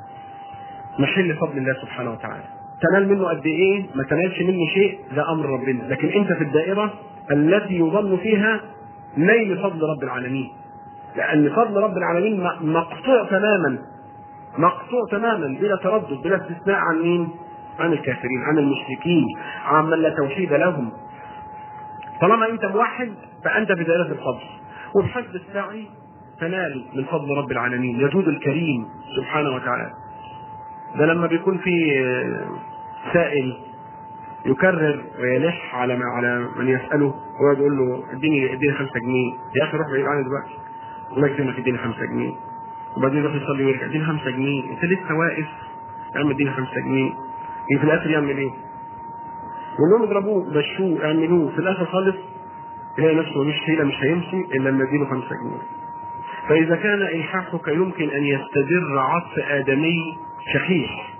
محل فضل الله سبحانه وتعالى، تنال منه قد ايه ما تنالش منه شيء ده امر ربنا، لكن انت في الدائره التي يظن فيها نيل فضل رب العالمين، لأن فضل رب العالمين مقطوع تماما مقطوع تماما بلا تردد بلا استثناء عن مين؟ عن الكافرين، عن المشركين، عن من لا توحيد لهم. طالما أنت موحد فأنت في دائرة الفضل، وبحسب السعي تنال من فضل رب العالمين، يجود الكريم سبحانه وتعالى. ده لما بيكون في سائل يكرر ويلح على على من يسأله ويقعد يقول له اديني اديني خمسة جنيه، يا أخي روح بعيد عني دلوقتي، الله يكرمك اديني خمسة جنيه، وبعدين يروح يصلي ويرجع اديني خمسة جنيه، انت لسه واقف يا عم اديني خمسة جنيه، في الاخر يعمل ايه؟ وانهم يضربوه مشوه يعملوه، في الاخر خالص يلاقي نفسه مش حيله مش هيمشي الا لما اديله خمسة جنيه. فاذا كان الحاحك يمكن ان يستدر عطف ادمي شحيح،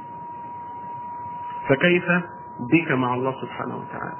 فكيف بك مع الله سبحانه وتعالى؟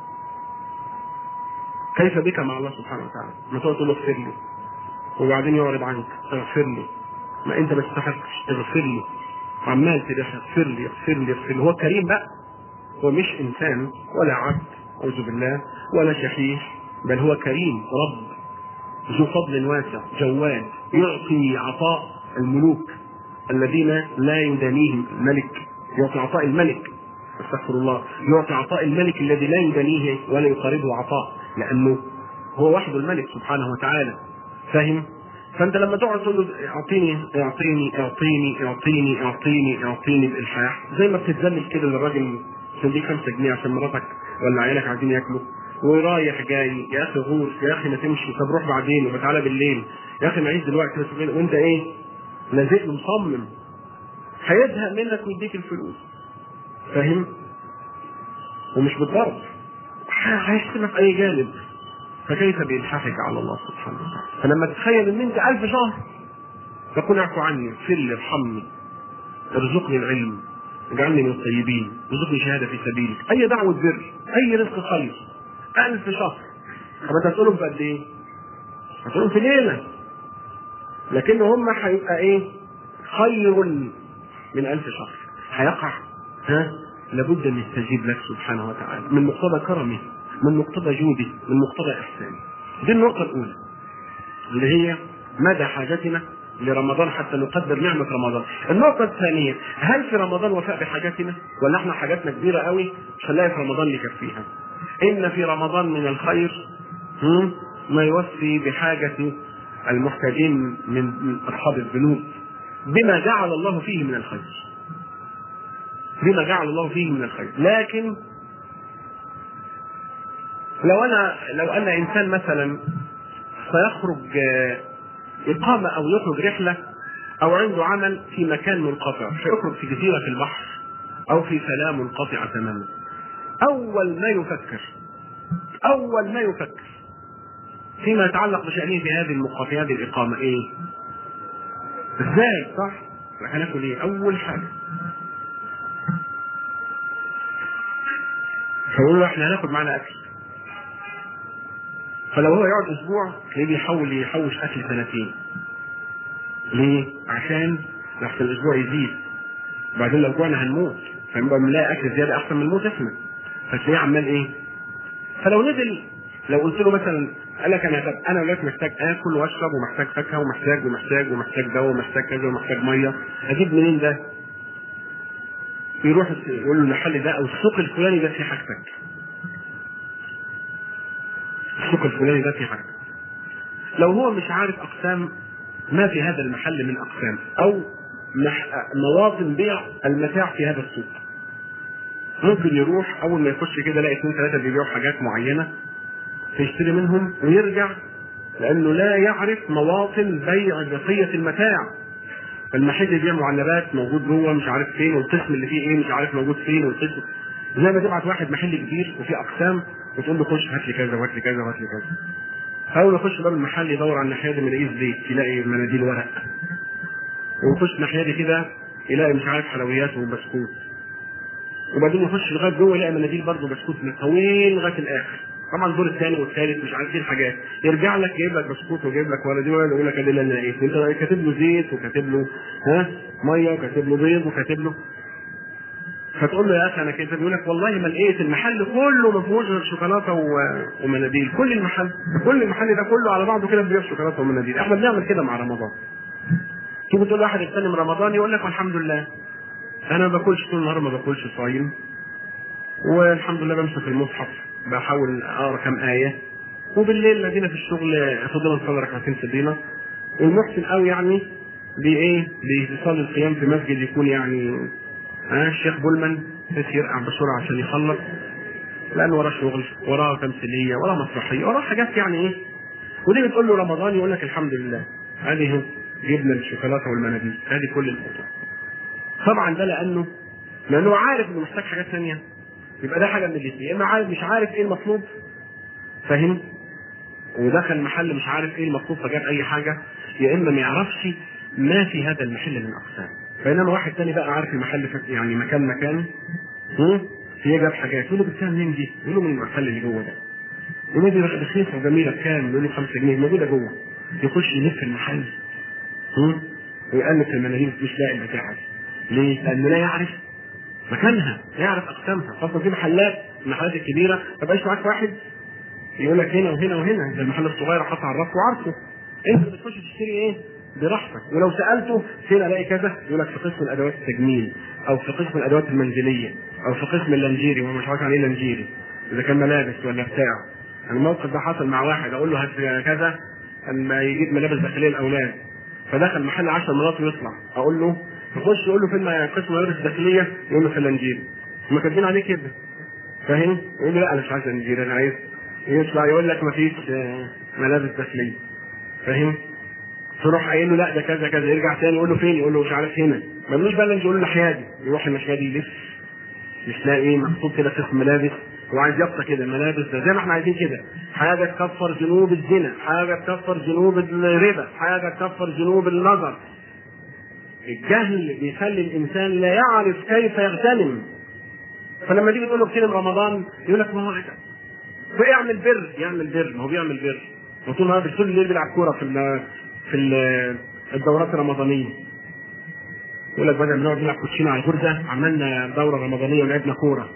كيف بك مع الله سبحانه وتعالى؟ ما تقعد تقول له اغفر لي وبعدين يعرض عنك اغفر لي، ما انت ما تستحقش اغفر لي، عمال كده اغفر لي اغفر لي اغفر لي. هو كريم بقى، هو مش انسان ولا عبد اعوذ بالله ولا شحيح، بل هو كريم رب ذو فضل واسع جواد، يعطي عطاء الملوك الذين لا يدانيهم الملك، يعطي عطاء الملك استغفر الله، يعطي عطاء الملك الذي لا يدانيه ولا يقاربه عطاء، لانه هو وحده الملك سبحانه وتعالى. فاهم؟ فانت لما تقعد تقول له اعطيني اعطيني اعطيني اعطيني اعطيني اعطيني بالالحاح، زي ما بتتذلل كده للراجل عشان دي خمسة جنيه عشان مراتك ولا عيالك عايزين ياكلوا، ورايح جاي يا اخي غور يا اخي ما تمشي، طب روح بعدين وبتعالى بالليل يا اخي معيش دلوقتي، وانت ايه؟ لازق مصمم، هيزهق منك ويديك الفلوس. فاهم؟ ومش بالضرب، هيشتمك في اي جانب، فكيف بإلحافك على الله سبحانه وتعالى؟ فلما تتخيل ان انت ألف شهر تقول اعفو عني، اغفر لي، ارحمني، ارزقني العلم، اجعلني من الطيبين، ارزقني شهاده في سبيلك، اي دعوه بر، اي رزق خير، ألف شهر. طب انت هتقولهم في قد ايه؟ هتقولهم في ليله، لكن هم هيبقى ايه؟ خير من ألف شهر. هيقع ها؟ لابد ان يستجيب لك سبحانه وتعالى من مقتضى كرمه، من مقتضى جوده، من مقتضى احسانه. دي النقطه الاولى اللي هي مدى حاجتنا لرمضان حتى نقدر نعمة رمضان. النقطة الثانية، هل في رمضان وفاء بحاجاتنا؟ ولا احنا حاجاتنا كبيرة قوي مش هنلاقي في رمضان يكفيها؟ إن في رمضان من الخير ما يوفي بحاجة المحتاجين من أصحاب الذنوب بما جعل الله فيه من الخير. بما جعل الله فيه من الخير. لكن لو أنا لو أن إنسان مثلا سيخرج إقامة أو يخرج رحلة أو عنده عمل في مكان منقطع، فيخرج في جزيرة في البحر أو في فلاة منقطعة تماما، أول ما يفكر أول ما يفكر فيما يتعلق بشأنه في هذه المقاطعة، هذه الإقامة إيه؟ إزاي؟ صح؟ هناكل إيه؟ أول حاجة فيقول له إحنا هناخد معنا أكل. فلو هو يقعد أسبوع تلاقيه بيحاول يحوش أكل سنتين. ليه؟ عشان لحظة الأسبوع يزيد، وبعدين لو جوعنا هنموت، فنبقى بنلاقي أكل زيادة أحسن من الموت إحنا. فتلاقيه عمال إيه؟ فلو نزل لو قلت له مثلا قال لك انا طب انا دلوقتي محتاج اكل واشرب ومحتاج فاكهه ومحتاج ومحتاج ومحتاج دواء ومحتاج كذا ومحتاج ميه، اجيب منين ده؟ يروح يقول له المحل ده او السوق الفلاني ده فيه حاجتك. السوق الفلاني ده فيه حاجتك. لو هو مش عارف اقسام ما في هذا المحل من اقسام او مواطن بيع المتاع في هذا السوق، ممكن يروح اول ما يخش كده يلاقي اثنين ثلاثه بيبيعوا حاجات معينه فيشتري منهم ويرجع، لانه لا يعرف مواطن بيع بقيه المتاع. فالمحل بيبيع معلبات موجود جوه مش عارف فين، والقسم اللي فيه ايه مش عارف موجود فين، والقسم زي ما تبعت واحد محل كبير وفيه اقسام وتقول له خش هات لي كذا وهات لي كذا وهات لي كذا. فاول ما يخش باب المحل يدور على الناحيه دي ما يلاقيش زيت، يلاقي مناديل ورق، ويخش الناحيه دي كده يلاقي مش عارف حلويات وبسكوت، وبعدين يخش لغايه جوه يلاقي مناديل برضه بسكوت طويل لغايه الاخر. طبعا الدور الثاني والثالث مش عارف ايه الحاجات، يرجع لك جايب لك بسكوت وجايب لك ولا دي ولا يقول لك ادي لنا ايه؟ انت كاتب له زيت وكاتب له ها ميه وكاتب له بيض وكاتب له. فتقول له يا اخي انا كده، بيقول لك والله ما لقيت المحل كله ما فيهوش غير شوكولاته ومناديل، كل المحل كل المحل ده كله على بعضه كده بيبيع شوكولاته ومناديل. احنا بنعمل كده مع رمضان. تيجي تقول واحد يستلم رمضان يقول لك والحمد لله انا ما باكلش طول النهار، ما باكلش صايم، والحمد لله بمسك المصحف بحاول اقرا كام ايه، وبالليل الذين في الشغل فضلنا نصلي ركعتين سدينا. المحسن قوي يعني بايه بيصلي القيام في مسجد يكون يعني ها الشيخ بولمان بس يرقع بسرعه عشان يخلص، لان وراه شغل وراه تمثيليه وراه مسرحيه وراه حاجات يعني ايه. ودي بتقول له رمضان يقول لك الحمد لله هذه جبنا الشوكولاته والمناديل، هذه كل الموضوع. طبعا ده لانه لانه عارف انه محتاج حاجات ثانيه، يبقى ده حاجه من الاثنين، اما عارف مش عارف ايه المطلوب فاهم ودخل المحل مش عارف ايه المطلوب فجاب اي حاجه، يا اما ما يعرفش ما في هذا المحل من اقسام. بينما واحد تاني بقى عارف المحل يعني مكان مكان هي جاب حاجات، يقول له جبتها منين دي؟ يقول له من المحل اللي جوه ده. يقول له دي رخيصه وجميله بكام؟ يقول له خمسة جنيه موجوده جوه. يخش يلف المحل ويقلب في المناديل مش لاقي البتاعه. ليه؟ لانه لا يعرف مكانها، لا يعرف اقسامها. خاصه في محلات المحلات الكبيره ما بقاش معاك واحد يقول لك هنا وهنا وهنا، زي المحل الصغير حاطط على الرف وعارفه. انت بتخش تشتري ايه؟ براحتك. ولو سالته فين الاقي كذا يقول لك في قسم الادوات التجميل او في قسم الادوات المنزليه او في قسم اللانجيري، وهو مش عارف يعني ايه لانجيري اذا كان ملابس ولا بتاع. الموقف ده حصل مع واحد اقول له هات كذا اما يجيب ملابس داخليه الاولاد، فدخل محل عشر مرات ويطلع، اقول له يخش يقول له فين قسم ملابس داخليه؟ يقول له في اللانجيري. هم كاتبين عليه كده فاهم؟ يقول له لا انا مش عايز لانجيري انا عايز، يطلع يقول لك ما فيش ملابس داخليه فاهم؟ تروح قايل له لا ده كذا كذا، يرجع تاني يقول له فين؟ يقول له مش عارف هنا. ملوش بقى يقول له الناحيه دي، يروح الناحيه دي يلف مش لاقي ايه مكتوب كده قسم ملابس هو عايز يبقى كده ملابس ده زي ما احنا عايزين كده، حاجه تكفر ذنوب الزنا، حاجه تكفر ذنوب الربا، حاجه تكفر ذنوب النظر. الجهل بيخلي الانسان لا يعرف كيف يغتنم. فلما تيجي تقول له اغتنم رمضان يقول لك ما هو ويعمل بر، يعمل بر، ما هو بيعمل بر، وطول ما طول الليل بيلعب كوره في ال في ال الدورات الرمضانيه. يقول لك بدل ما نقعد نلعب كوتشينه على الجرده عملنا دوره رمضانيه ولعبنا كوره.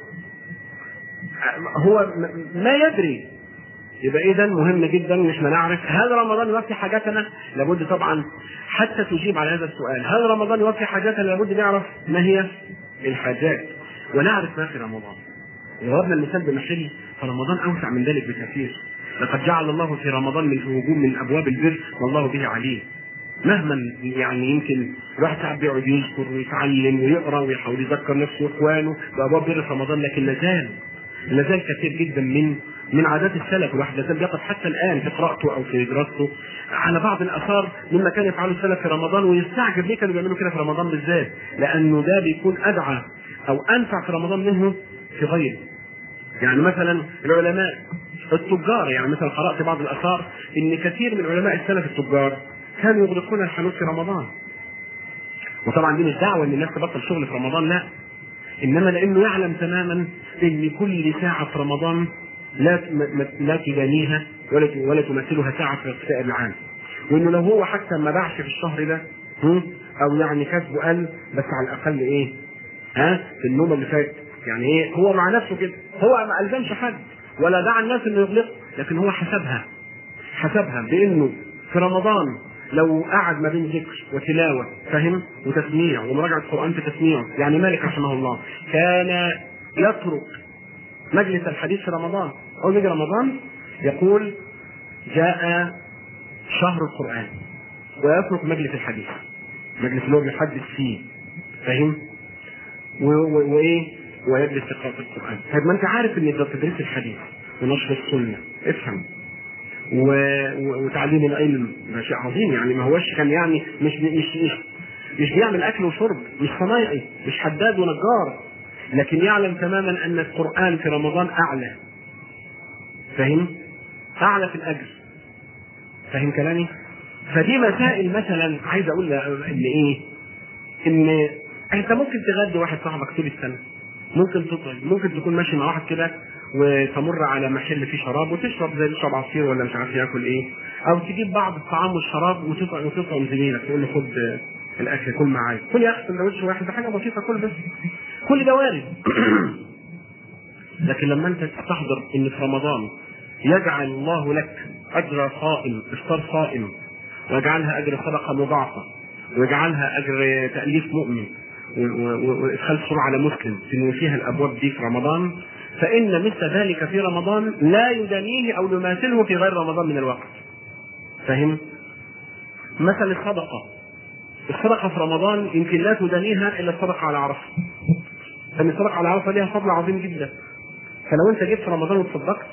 هو ما يدري. يبقى اذا مهم جدا ان احنا نعرف هل رمضان يوفي حاجاتنا؟ لابد طبعا حتى تجيب على هذا السؤال، هل رمضان يوفي حاجاتنا؟ لابد نعرف ما هي الحاجات ونعرف ما في رمضان. ضربنا المثال بمحل، فرمضان اوسع من ذلك بكثير. لقد جعل الله في رمضان من هجوم من ابواب البر والله به عليم. مهما يعني يمكن الواحد ساعات بيقعد يذكر ويتعلم ويقرا ويحاول يذكر نفسه واخوانه بابواب بر في رمضان، لكن لازال لازال كثير جدا من من عادات السلف. الواحد لازال يقف حتى الان في قراءته او في دراسته على بعض الاثار مما كان يفعله السلف في رمضان، ويستعجب ليه كانوا بيعملوا كده في رمضان بالذات، لانه ده بيكون ادعى او انفع في رمضان منه في غيره. يعني مثلا العلماء التجار، يعني مثلا قرات بعض الاثار ان كثير من علماء السلف التجار كانوا يغلقون الحانوت في رمضان. وطبعا دي مش دعوه ان الناس تبطل شغل في رمضان، لا، انما لانه يعلم تماما ان كل ساعه في رمضان لا لا تدانيها ولا ولا تمثلها ساعه في سائر العام، وانه لو هو حتى ما باعش في الشهر ده او يعني كسبه قل، بس على الاقل ايه ها في النوم اللي فات، يعني ايه هو مع نفسه كده، هو ما الزمش حد ولا دعا الناس انه يغلق، لكن هو حسبها حسبها بانه في رمضان لو قعد ما بين ذكر وتلاوه فهم وتسميع ومراجعه قران في تسميعه. يعني مالك رحمه الله كان يترك مجلس الحديث في رمضان، اول يجي رمضان يقول جاء شهر القران، ويترك مجلس الحديث، مجلس اللي هو بيحدث فيه فهم وايه ويجلس يقرا القران. طيب ما انت عارف ان ده تدريس الحديث ونشر السنه، افهم، وتعليم العلم ده شيء عظيم. يعني ما هوش كان يعني مش مش مش مش بيعمل اكل وشرب، مش صنايعي، مش حداد ونجار، لكن يعلم تماما ان القران في رمضان اعلى، فاهم؟ اعلى في الاجر، فاهم كلامي؟ فدي مسائل مثلا عايز اقول ان ايه ان انت ممكن تغدي واحد صاحبك طول السنه، ممكن تطعم، ممكن تكون ماشي مع واحد كده وتمر على محل فيه شراب وتشرب زي تشرب عصير ولا مش عارف ياكل ايه، او تجيب بعض الطعام والشراب وتطعم وتطعم زميلك تقول له خد الاكل كل معايا، كل يا اخي سندوتش واحد، ده حاجه بسيطه كل بس، كل ده وارد. لكن لما انت تستحضر ان في رمضان يجعل الله لك اجر صائم، افطار صائم، ويجعلها اجر صدقه مضاعفه، ويجعلها اجر تاليف مؤمن، وادخال سرعه على مسلم ان فيها الابواب دي في رمضان، فان مثل ذلك في رمضان لا يدانيه او يماثله في غير رمضان من الوقت. فهم؟ مثل الصدقه، الصدقه في رمضان يمكن لا تدانيها الا الصدقه على عرفه، لان الصدقه على عرفه ليها فضل عظيم جدا. فلو انت جيت في رمضان وتصدقت،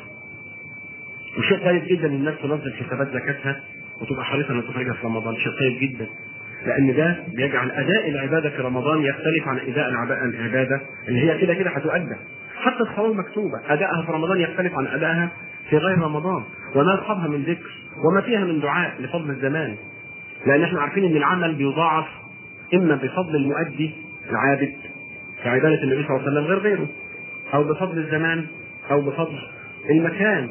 وشيء طيب جدا ان الناس تنزل حسابات زكاتها وتبقى حريصه ان تخرجها في رمضان، شيء طيب جدا، لان ده بيجعل اداء العباده في رمضان يختلف عن اداء العباده اللي هي كده كده هتؤدى. حتى الصلاه المكتوبه ادائها في رمضان يختلف عن ادائها في غير رمضان، وما اصحابها من ذكر وما فيها من دعاء لفضل الزمان، لان احنا عارفين ان العمل بيضاعف اما بفضل المؤدي العابد كعباده النبي صلى الله عليه وسلم غير غيره، او بفضل الزمان، او بفضل المكان.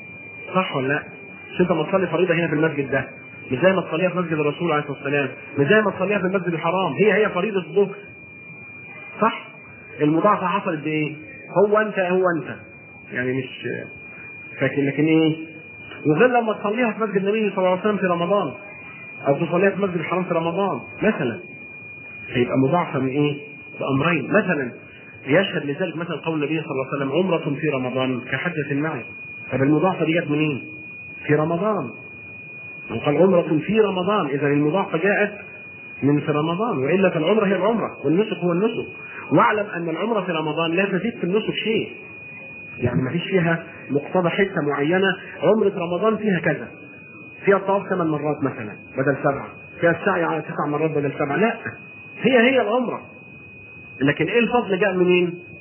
صح ولا لا؟ مش انت ما تصلي فريضه هنا في المسجد ده مش زي ما تصليها في مسجد الرسول عليه الصلاه والسلام، مش زي ما تصليها في المسجد الحرام، هي هي فريضه الظهر، صح؟ المضاعفه حصلت بايه؟ هو انت هو انت يعني مش فاكر، لكن ايه؟ وغير لما تصليها في مسجد النبي صلى الله عليه وسلم في رمضان، او تصليها في مسجد الحرام في رمضان مثلا، هيبقى مضاعفه من ايه؟ بامرين. مثلا يشهد لذلك مثلا قول النبي صلى الله عليه وسلم عمره في رمضان كحجه معي. طب المضاعفه دي جت منين؟ في رمضان، وقال عمرة في رمضان، إذا المضاعفة جاءت من في رمضان، وإلا فالعمرة هي العمرة والنسك هو النسك. واعلم أن العمرة في رمضان لا تزيد في النسك شيء، يعني ما فيش فيها مقتضى حتة معينة، عمرة رمضان فيها كذا، فيها الطواف ثمان مرات مثلا بدل سبعة، فيها السعي على تسع مرات بدل سبعة، لا، هي هي العمرة. لكن إيه الفضل جاء منين؟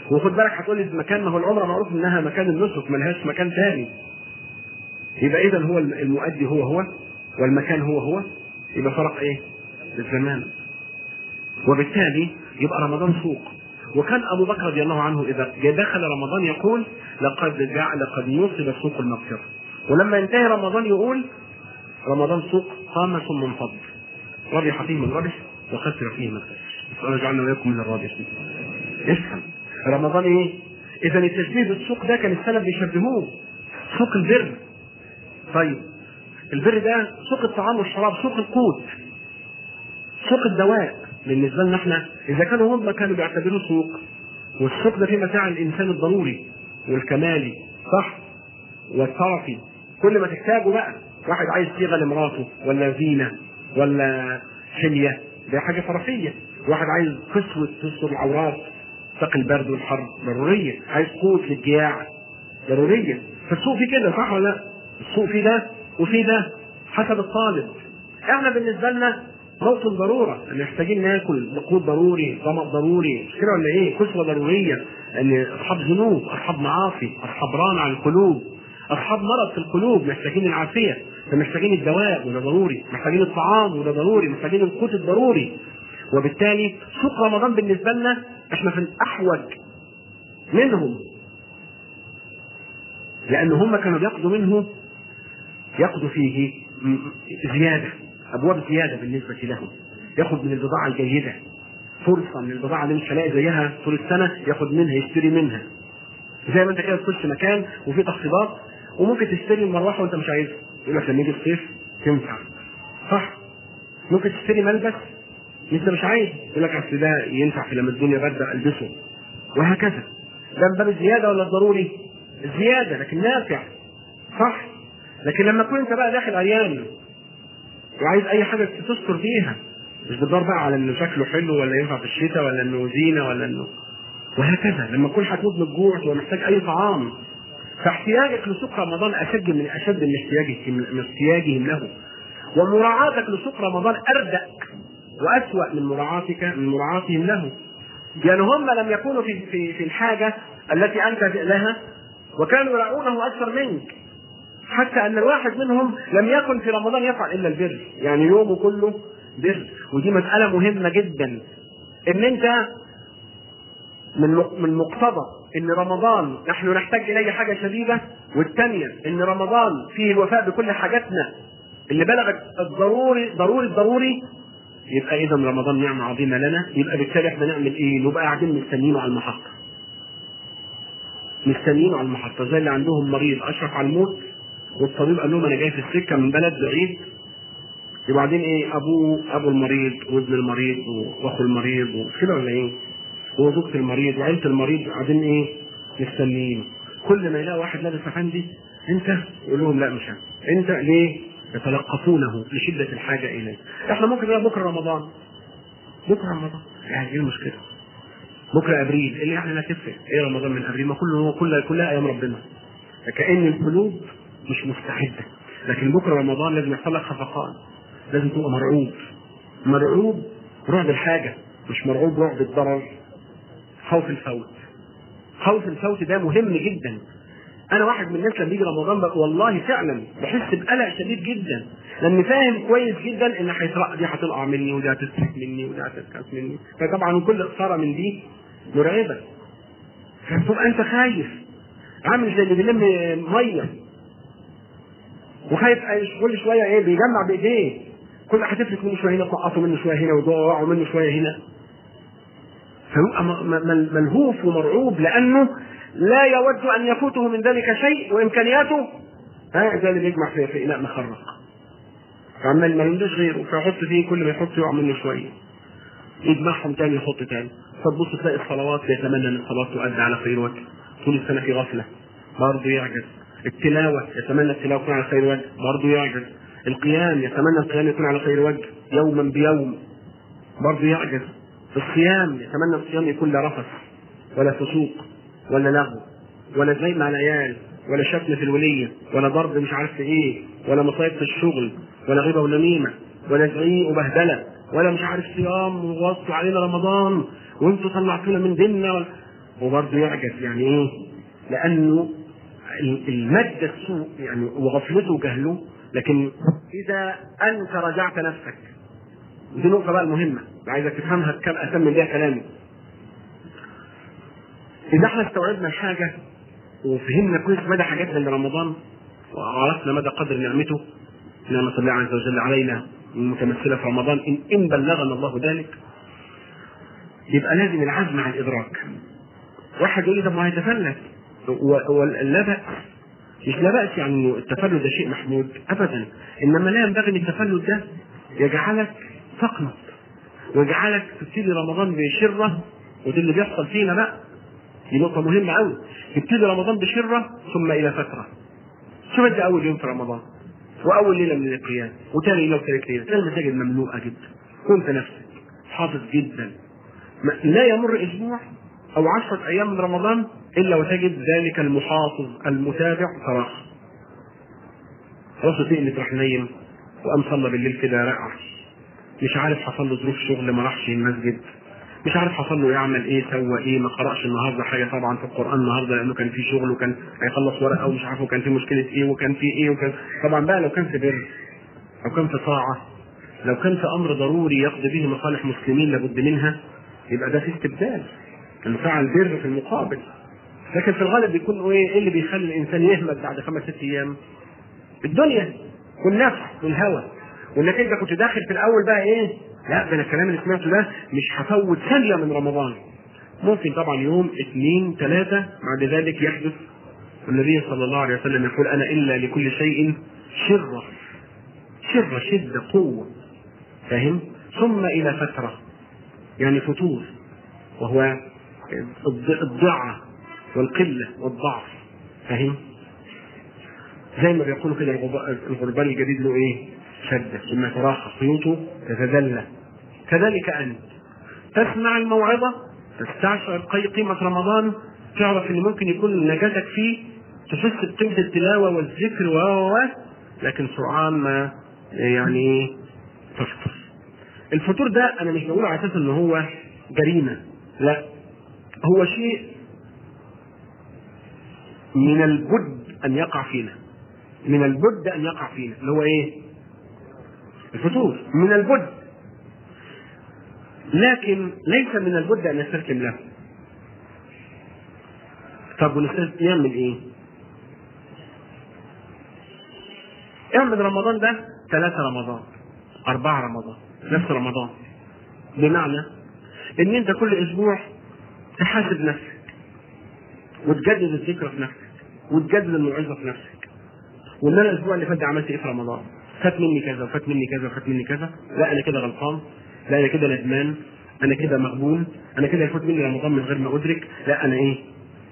وخد بالك هتقول لي المكان، ما هو العمره معروف انها مكان النسك، ما لهاش مكان ثاني. يبقى اذا هو المؤدي هو هو والمكان هو هو، يبقى فرق ايه؟ الزمان. وبالتالي يبقى رمضان سوق. وكان ابو بكر رضي الله عنه اذا دخل رمضان يقول لقد جعل لقد نصب سوق المغفره، ولما ينتهي رمضان يقول رمضان سوق قام ثم انفض، ربح فيه من ربح وخسر فيه من خسر. نسأل جعلنا وإياكم من الرابحين. افهم رمضان ايه؟ اذا التشبيه بالسوق ده كان السلف بيشبهوه سوق البر. طيب البر ده سوق الطعام والشراب، سوق القوت، سوق الدواء. بالنسبه لنا احنا اذا كانوا هم كانوا بيعتبروه سوق، والسوق ده فيه متاع الانسان الضروري والكمالي صح والترفي، كل ما تحتاجه بقى. واحد عايز صيغه لمراته ولا زينه ولا حليه، ده حاجه ترفيه. واحد عايز كسوه تستر العورات، تقي البرد والحر، ضروريه. عايز قوت للجياع، ضروريه. فالسوق فيه كده صح ولا لا؟ السوق فيه ده وفيه ده حسب الطالب. احنا بالنسبه لنا موطن ضروره، ان محتاجين ناكل، وقود ضروري، ظمأ ضروري، مش كده ولا ايه؟ كسوه ضروريه، ان اصحاب ذنوب، اصحاب معاصي، اصحاب ران على القلوب، اصحاب مرض في القلوب، محتاجين العافيه، فمحتاجين الدواء وده ضروري، محتاجين الطعام وده ضروري، محتاجين القوت الضروري. وبالتالي سوق رمضان بالنسبه لنا احنا في الاحوج منهم، لان هم كانوا بياخذوا منه، ياخذوا فيه زياده، ابواب زياده بالنسبه لهم. ياخذ من البضاعه الجيده فرصه، من البضاعه اللي مش هلاقي زيها طول السنه ياخذ منها، يشتري منها. زي ما انت كده تخش مكان وفي تخفيضات وممكن تشتري المروحه وانت مش عايزها، يقول لك لما يجي الصيف تنفع صح. ممكن تشتري ملبس انت مش عايز، يقول لك اصل ده ينفع في لما الدنيا برده البسه، وهكذا. ده من باب الزياده ولا الضروري؟ الزياده لكن نافع صح. لكن لما تكون انت بقى داخل عيان وعايز اي حاجه تستر فيها، مش بتدور بقى على انه شكله حلو ولا ينفع في الشتاء ولا انه زينه ولا انه، وهكذا. لما تكون هتموت من الجوع ومحتاج اي طعام، فاحتياجك لسوق رمضان اشد من اشد من احتياجهم من احتياجهم له. ومراعاتك لسوق رمضان اردأ واسوأ من مراعاتك من مراعاتهم له. يعني هم لم يكونوا في في في الحاجه التي انت لها، وكانوا يراعونه اكثر منك، حتى ان الواحد منهم لم يكن في رمضان يفعل الا البر، يعني يومه كله بر. ودي مساله مهمه جدا، ان انت من من مقتضى ان رمضان نحن نحتاج اليه حاجه شديده، والثانيه ان رمضان فيه الوفاء بكل حاجاتنا اللي بلغت الضروري ضروري الضروري، يبقى اذا رمضان نعمه عظيمه لنا. يبقى بالتالي احنا نعمل ايه؟ نبقى قاعدين مستنيينه على المحطه، مستنيينه على المحطه، زي اللي عندهم مريض اشرف على الموت والطبيب قال لهم انا جاي في السكه من بلد بعيد، وبعدين ايه؟ ابوه ابو المريض وابن المريض واخو المريض وكده ولا ايه؟ وزوجة المريض وعيلة المريض قاعدين ايه؟ مستنيين. كل ما يلاقي واحد لابس افندي انت يقول لهم لا مش انا. انت ليه؟ يتلقفونه لشدة الحاجة اليه. احنا ممكن نلاقي بكره رمضان، بكره رمضان يعني ايه المشكلة؟ بكره ابريل، اللي يعني لا تفرق ايه رمضان من ابريل؟ ما كله كلها كلها ايام ربنا. كأن القلوب مش مستعدة. لكن بكره رمضان لازم يحصل لك خفقان، لازم تبقى مرعوب، مرعوب رعب الحاجة، مش مرعوب رعب الضرر. خوف الفوت، خوف الفوت ده مهم جدا. انا واحد من الناس لما يجي رمضان بقى والله فعلا بحس بقلق شديد جدا، لاني فاهم كويس جدا ان هيطلع دي هتقع مني ودي هتسكت مني ودي هتسكت مني، فطبعا كل خساره من دي مرعبه. فتبقى انت خايف، عامل زي اللي بيلم ميه وخايف كل شويه ايه؟ بيجمع بايديه، كل هتفلت منه شويه هنا، تنقصوا منه شويه هنا، ويقعوا منه شويه هنا، فيبقى ملهوف ومرعوب، لانه لا يود ان يفوته من ذلك شيء، وامكانياته ها زي اللي بيجمع في, في اناء مخرق، عمال ما يندوش غيره، فيحط فيه كل ما يحط يقع منه شويه، يجمعهم تاني يحط تاني. فتبص تلاقي الصلوات يتمنى ان الصلاه تؤدى على خير وجه، طول السنه في غفله برضه يعجز. التلاوه يتمنى التلاوه تكون على خير وجه، برضه يعجز. القيام يتمنى القيام يكون على خير وجه يوما بيوم، برضه يعجز. الصيام يتمنى الصيام يكون لا رفث ولا فسوق ولا لغو ولا زي مع العيال ولا شتم في الوليه ولا ضرب مش عارف ايه ولا مصايب في الشغل ولا غيبه ونميمه ولا زعيق وبهدله ولا مش عارف صيام ووصوا علينا رمضان وانتوا طلعتونا من ديننا ولا... وبرضه يعجز. يعني ايه؟ لانه المادة السوء يعني وغفلته وجهله. لكن اذا انت رجعت نفسك، دي نقطة بقى المهمة عايزك تفهمها كم اسمي بيها كلامي. اذا احنا استوعبنا الحاجة وفهمنا كويس مدى حاجاتنا لرمضان وعرفنا مدى قدر نعمته، نعمة الله عز وجل علينا المتمثلة في رمضان، إن, إن بلغنا الله ذلك، يبقى لازم العزم على الإدراك. واحد يقول لي طب ما هيتفلت، ولا بأس. مش لا بأس يعني التفلت ده شيء محمود أبدا، إنما لا ينبغي أن التفلت ده يجعلك تقنط ويجعلك تبتدي رمضان بشرة. وده اللي بيحصل فينا بقى، دي نقطة مهمة أوي. تبتدي رمضان بشرة ثم إلى فترة. شو بدي أول يوم في رمضان وأول ليلة من القيام وثاني ليلة وثالث ليلة، تلاقي المساجد مملوءة جدا وأنت نفسك حافظ جدا. لا يمر أسبوع أو عشرة أيام من رمضان إلا وتجد ذلك المحافظ المتابع صراحة راسه تقلت راح نايم وقام صلى بالليل كده رقع، مش عارف حصل له ظروف شغل ما راحش المسجد، مش عارف حصل له يعمل ايه سوى ايه، ما قرأش النهارده حاجه طبعا في القرآن النهارده لانه كان في شغل وكان هيخلص ورقه ومش عارف وكان في مشكله ايه وكان في ايه وكان طبعا بقى لو كان في بر لو كان في طاعه لو كان في امر ضروري يقضي به مصالح مسلمين لابد منها، يبقى ده في استبدال انه فعل بر في المقابل. لكن في الغالب بيكون ايه ايه اللي بيخلي الانسان يهمل بعد خمس ست ايام؟ الدنيا والنفس والهوى، وانك انت كنت داخل في الاول بقى ايه، لا ده انا الكلام اللي سمعته ده مش هفوت ثانيه من رمضان. ممكن طبعا يوم اثنين ثلاثه بعد ذلك يحدث. النبي صلى الله عليه وسلم يقول انا الا لكل شيء شره شره شده قوه، فاهم؟ ثم الى فتره يعني فتور، وهو الضعه والقله والضعف، فاهم؟ زي ما بيقولوا كده الغربال الجديد له ايه؟ شده، ثم تراخى خيوطه تتدلى. كذلك انت تسمع الموعظه تستشعر قيمه رمضان، تعرف ان ممكن يكون نجاتك فيه، تحس بقيمه التلاوه والذكر و لكن سرعان ما يعني تفطر. الفطور ده انا مش بقول على اساس ان هو جريمه، لا، هو شيء من البد ان يقع فينا، من البد ان يقع فينا، اللي هو ايه؟ الفطور من البد، لكن ليس من البد ان نستسلم له. طب ونستسلم يعمل ايه؟ اعمل رمضان ده ثلاثة رمضان أربعة رمضان نفس رمضان، بمعنى ان انت كل اسبوع تحاسب نفسك وتجدد الذكرى في نفسك وتجدد الموعظة في نفسك. وان انا الاسبوع اللي فات عملت ايه في رمضان؟ فات مني كذا وفات مني كذا وفات مني كذا، لا انا كده غلطان، لا انا كده ندمان، انا كده مغبون، انا كده يفوت مني رمضان من غير ما ادرك، لا انا ايه؟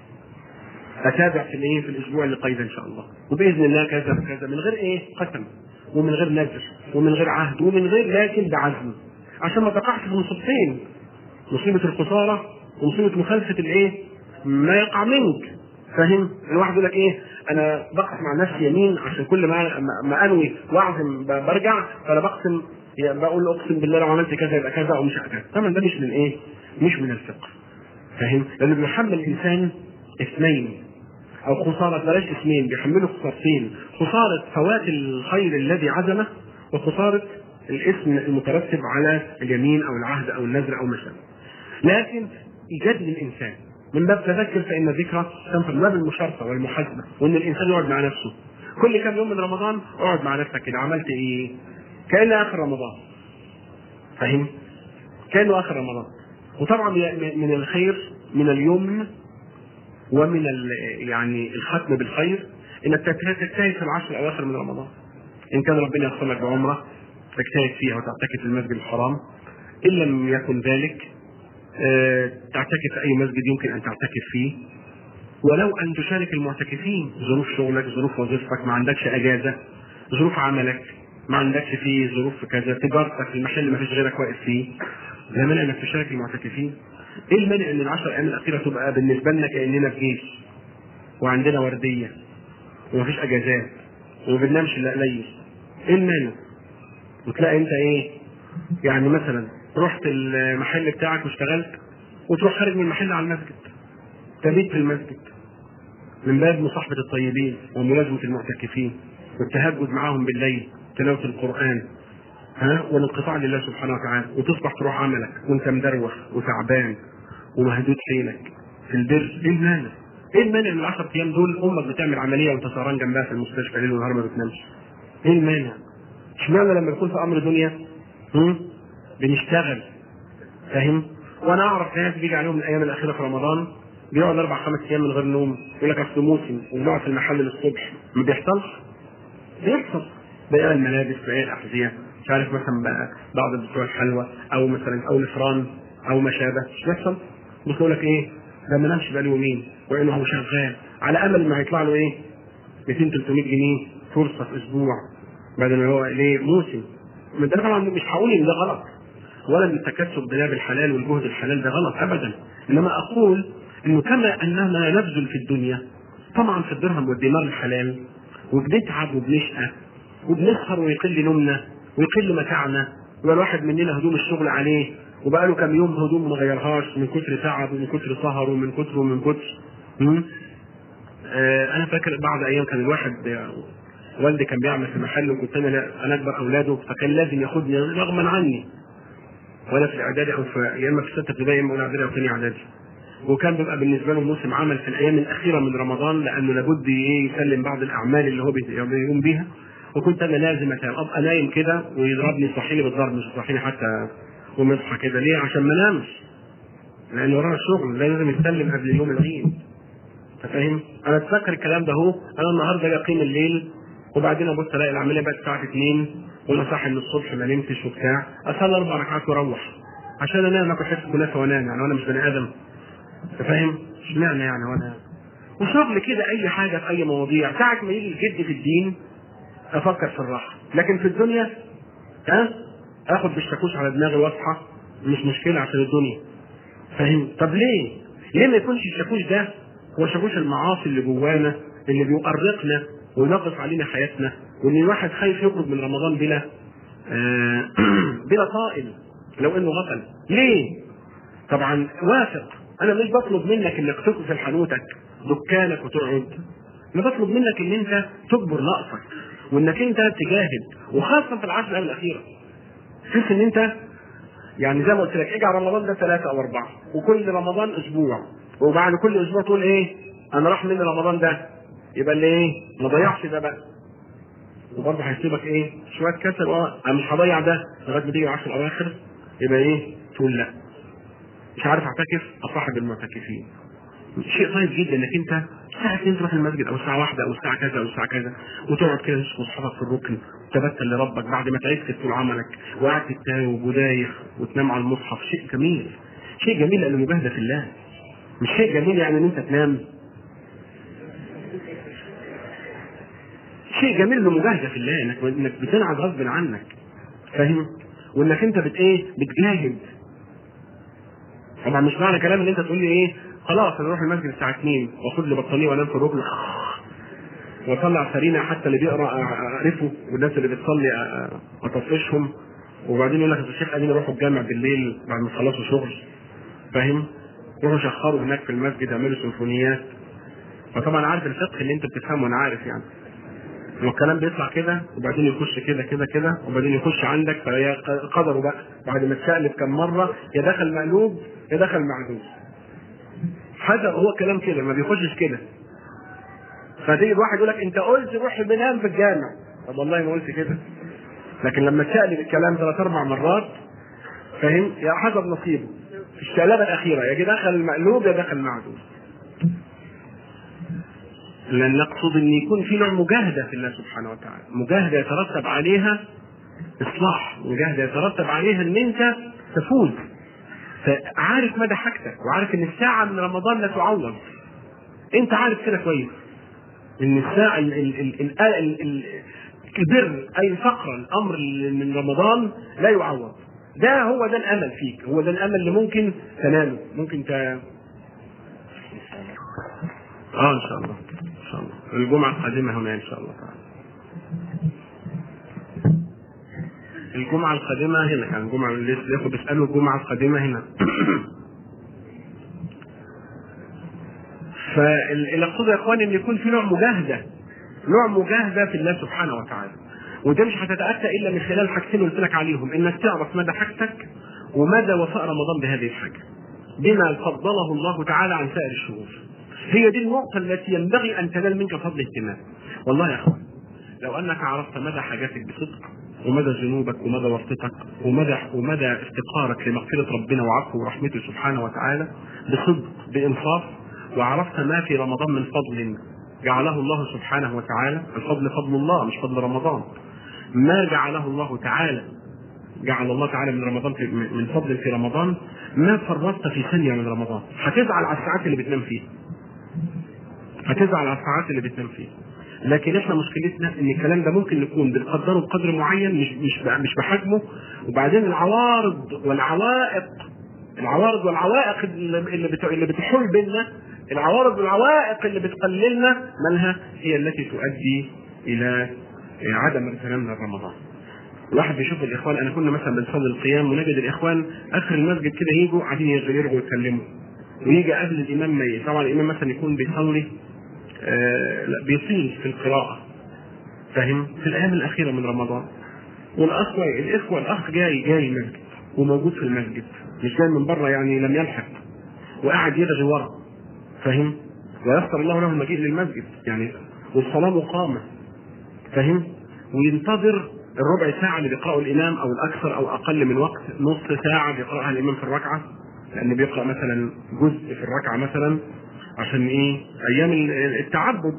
اتابع في الايه؟ في الاسبوع اللي قيد ان شاء الله، وباذن الله كذا وكذا، من غير ايه؟ قسم ومن غير نذر ومن غير عهد ومن غير، لكن بعزم، عشان ما تقعش في مصيبتين، مصيبه الخساره ومصيبه مخالفه الايه؟ ما يقع منك، فاهم؟ الواحد يقول لك ايه؟ انا بقسم مع نفسي يمين عشان كل ما ما انوي واعزم برجع، فانا بقسم بقول اقسم بالله لو عملت كذا يبقى كذا او مش كذا. طبعا ده مش من ايه؟ مش من الفقه، فاهم؟ لانه بيحمل الانسان اثنين او خساره، بلاش اثنين، بيحمله خسارتين: خساره فوات الخير الذي عزمه، وخساره الاسم المترتب على اليمين او العهد او النذر او ما شابه. لكن يجدد الانسان من باب تذكر فان الذكرى تنفع، من باب المشاركه والمحاسبه، وان الانسان يقعد مع نفسه كل كام يوم من رمضان، اقعد مع نفسك كده عملت ايه؟ كانه اخر رمضان، فاهم؟ كانه اخر رمضان. وطبعا من الخير من اليمن ومن يعني الختم بالخير انك تجتهد في العشر الاواخر من رمضان. ان كان ربنا يغفر لك بعمره تجتهد فيها وتعتكف في المسجد الحرام، ان لم يكن ذلك أه تعتكف في اي مسجد يمكن ان تعتكف فيه، ولو ان تشارك المعتكفين، ظروف شغلك، ظروف وظيفتك، ما عندكش اجازه، ظروف عملك ما عندكش فيه، ظروف كذا، تجارتك، المحل ما فيش غيرك واقف فيه، لا مانع انك تشارك المعتكفين. ايه المانع ان العشر ايام الاخيره تبقى بالنسبه لنا كاننا في جيش وعندنا ورديه ومفيش اجازات وما بننامش الا قليل؟ ايه المانع؟ وتلاقي انت ايه يعني مثلا رحت المحل بتاعك واشتغلت وتروح خارج من المحل على المسجد، تبيت في المسجد من باب مصاحبة الطيبين وملازمة المعتكفين والتهجد معاهم بالليل، تلاوة القرآن، ها، والانقطاع لله سبحانه وتعالى، وتصبح تروح عملك وانت مدروخ وتعبان ومهدود حيلك في البر. ايه المانع؟ ايه المانع من العشر ايام دول امك بتعمل عمليه وانت سهران جنبها في المستشفى ليل ونهار ما بتنامش؟ ايه المانع؟ اشمعنى لما يكون في امر دنيا هم؟ بنشتغل، فاهم؟ وانا اعرف ناس بيجي عليهم الايام الاخيره في رمضان بيقعد اربع خمس ايام من غير نوم، يقول لك اصل موسم وبنقعد في المحل للصبح. ما بيحصلش؟ بيحصل. بيع الملابس، بيع الاحذيه، مش عارف مثلا بقى بعض بتوع الحلوى او مثلا او الفران او ما شابه، مش بيحصل؟ بس يقول لك ايه ده ما نامش بقاله يومين وانه هو شغال على امل ما هيطلع له ايه مئتين ثلاثمائة جنيه فرصه في اسبوع بدل ما هو ليه موسم. من ده طبعا مش هقول ان ده غلط ولا ان التكسب بناب الحلال والجهد الحلال ده غلط ابدا، انما اقول انه كما اننا نبذل في الدنيا طبعا في الدرهم والدينار الحلال وبنتعب وبنشقى وبنسهر ويقل نومنا ويقل متاعنا، يبقى الواحد مننا هدوم الشغل عليه وبقى له كام يوم هدوم ما غيرهاش من كتر تعب ومن كتر سهر ومن كتر ومن كتر. آه انا فاكر بعض ايام كان الواحد آه والدي كان بيعمل في محل وكنت انا انا اكبر اولاده، فكان لازم ياخدني رغما عني ولا في الاعدادي او في يا اما في سته ابتدائي يا اما اولى اعدادي او ثانيه اعدادي، وكان بيبقى بالنسبه له موسم عمل في الايام الاخيره من رمضان لانه لابد يسلم بعض الاعمال اللي هو بيقوم بيها، وكنت انا لازم ابقى نايم كده ويضربني يصحيني بالضرب مش يصحيني حتى ومصحى كده. ليه؟ عشان ما نامش، لان ورانا الشغل لازم يسلم قبل يوم العيد. انت فاهم؟ انا اتذكر الكلام ده اهو. انا النهارده يقيم الليل وبعدين ابص الاقي العمليه بقت الساعه اتنين وانا صاحي من الصبح ما نمتش وبتاع، اصلي اربع ركعات واروح عشان انام اكل حته كنافه وانام، يعني وانا مش بني ادم؟ انت فاهم؟ اشمعنى يعني وانا وشغل كده اي حاجه في اي مواضيع، ساعه ما يجي الجد في الدين افكر في الراحه، لكن في الدنيا ها اخد بالشاكوش على دماغي واصحى مش مشكله عشان الدنيا. فاهم؟ طب ليه؟ ليه ما يكونش الشاكوش ده هو شاكوش المعاصي اللي جوانا اللي بيؤرقنا وينغص علينا حياتنا، وان الواحد خايف يخرج من رمضان بلا آه بلا طائل لو انه غفل؟ ليه؟ طبعا واثق انا مش بطلب منك انك تقفل حانوتك دكانك وتقعد، انا بطلب منك ان انت تجبر نقصك وانك انت تجاهد، وخاصه في العشر الايام الاخيره تحس ان انت يعني زي ما قلت لك اجعل رمضان ده ثلاثه او اربعه وكل رمضان اسبوع، وبعد كل اسبوع تقول ايه انا راح مني رمضان ده، يبقى اللي ايه ما ضيعش ده بقى، وبرضه هيسيبك ايه شويه كسل اه انا مش هضيع ده لغايه ما تيجي العشر الاواخر، يبقى ايه تقول لا مش عارف اعتكف اصاحب المعتكفين. شيء طيب جدا انك انت الساعه اتنين تروح المسجد او الساعه واحدة او الساعه كذا او الساعه كذا وتقعد كده تشوف اصحابك في الركن وتبتل لربك بعد ما تعبت طول عملك وقعدت تتاوب ودايخ وتنام على المصحف. شيء جميل، شيء جميل لانه مجاهده في الله، مش شيء جميل يعني ان انت تنام، شيء جميل انه مجاهده في الله انك انك بتنعس غصب عنك، فاهم؟ وانك انت بت ايه بتجاهد. طبعا مش معنى كلام ان انت تقول لي ايه خلاص انا اروح المسجد الساعه اتنين واخد لي بطانيه وانام في الركن واطلع سرينا حتى اللي بيقرا اعرفه والناس اللي بتصلي اطفشهم، وبعدين يقول لك الشيخ قاعدين يروحوا الجامع بالليل بعد ما يخلصوا شغل، فاهم؟ يروحوا يشخروا هناك في المسجد يعملوا سيمفونيات. فطبعا عارف الفقه اللي انت بتفهمه وانا عارف يعني، والكلام بيطلع كده وبعدين يخش كده كده كده وبعدين يخش عندك، فهي قدره بقى بعد ما تشقلب كم مره يا دخل مقلوب يا دخل معدوم. هذا هو كلام كده ما بيخشش كده. فتيجي الواحد يقول لك انت قلت روح بنام في الجامع، طب والله ما قلت كده، لكن لما تشقلب الكلام ثلاث اربع مرات فاهم يا حسب نصيبه في الشقلبه الاخيره يا دخل مقلوب يا دخل معدوم. لأن نقصد أن يكون في نوع مجاهدة في الله سبحانه وتعالى، مجاهدة يترتب عليها إصلاح، مجاهدة يترتب عليها أن أنت تفوز، فعارف مدى حاجتك وعارف أن الساعة من رمضان لا تعوض. أنت عارف كده كويس أن الساعة ال ال ال ال ال ال البر أي الفقر الأمر من رمضان لا يعوض. ده هو ده الأمل فيك، هو ده الأمل اللي ممكن تناله، ممكن ت اه ان شاء الله ان شاء الله الجمعه القادمه هنا ان شاء الله تعالى. الجمعه القادمه هنا كان الجمعه اللي ياخد يسالوا الجمعه القادمه هنا فاللي اقصده يا اخواني ان يكون في نوع مجاهده، نوع مجاهده في الله سبحانه وتعالى، وده مش هتتاتى الا من خلال حاجتين قلت لك عليهم، انك تعرف مدى حاجتك ومدى وفاء رمضان بهذه الحاجه بما فضله الله تعالى عن سائر الشهور. هي دي النقطه التي ينبغي ان تنال منك فضل اهتمام. والله يا اخوان لو انك عرفت مدى حاجاتك بصدق ومدى ذنوبك ومدى ورطتك ومدى ومدى افتقارك لمغفره ربنا وعفوه ورحمته سبحانه وتعالى بصدق بانصاف، وعرفت ما في رمضان من فضل جعله الله سبحانه وتعالى، الفضل فضل الله مش فضل رمضان، ما جعله الله تعالى جعل الله تعالى من رمضان في من فضل في رمضان، ما فرطت في ثانيه من رمضان. هتزعل على الساعات اللي بتنام فيها، هتزعل على الساعات اللي بتنام فيها. لكن احنا مشكلتنا ان الكلام ده ممكن نكون بنقدره بقدر معين مش مش مش بحجمه، وبعدين العوارض والعوائق العوارض والعوائق اللي بت... اللي بتحول بيننا، العوارض والعوائق اللي بتقللنا مالها هي التي تؤدي الى عدم اغتنامنا رمضان. الواحد بيشوف الاخوان، انا كنا مثلا بنصلي القيام ونجد الاخوان اخر المسجد كده يجوا قاعدين يرجعوا يتكلموا، ويجي قبل الامام ميت، طبعا الامام مثلا يكون بيصلي آه لا بيطيل في القراءه، فاهم، في الايام الاخيره من رمضان، والاخوه الاخوه الاخ جاي جاي المسجد وموجود في المسجد، مش جاي من بره يعني لم يلحق، وقاعد يرغي ورا، فاهم، ويسر الله له المجيء للمسجد يعني، والصلاه مقامه، فاهم، وينتظر الربع ساعه اللي بيقرأه الامام او الاكثر او اقل من وقت، نص ساعه بيقرأها الامام في الركعه، لان بيقرأ مثلا جزء في الركعه مثلا عشان ايه ايام التعبد،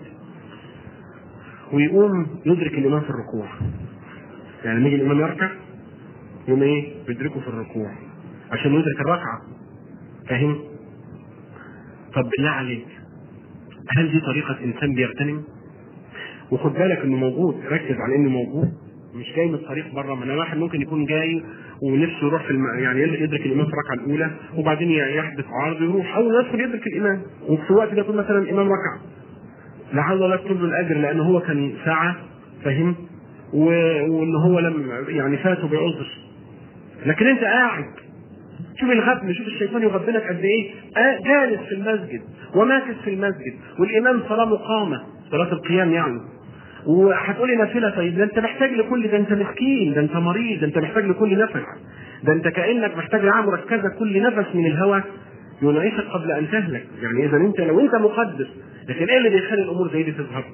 ويقوم يدرك الامام في الركوع، يعني لما يجي الامام يركع يقوم ايه بيدركه في الركوع عشان يدرك الركعه، فاهم. طب بالله عليك هل دي طريقه انسان بيغتنم؟ وخد بالك انه موجود، ركز على انه موجود، مش جاي من الطريق بره. من واحد ممكن يكون جاي ونفسه يروح في الم... يعني يدرك الامام في الركعه الاولى وبعدين يحدث عارض يروح، او يدخل يدرك الامام، وفي الوقت ده يكون مثلا الامام ركع، لعل الله يكتب له الاجر لان هو كان ساعه، فاهم، و... وان هو لم يعني فاته بعذر. لكن انت قاعد شوف الغبن، شوف الشيطان يغبنك قد ايه، آه جالس في المسجد وماكث في المسجد والامام صلاه مقامه، صلاه القيام يعني، وهتقولي نافله. طيب ده انت محتاج لكل ده، انت مسكين، ده انت مريض، ده انت محتاج لكل نفس، ده انت كانك محتاج رعايه مركزه كل نفس من الهواء ينعشك قبل ان تهلك. يعني اذا انت لو انت مقدس، لكن ايه اللي بيخلي الامور زي دي تظهر؟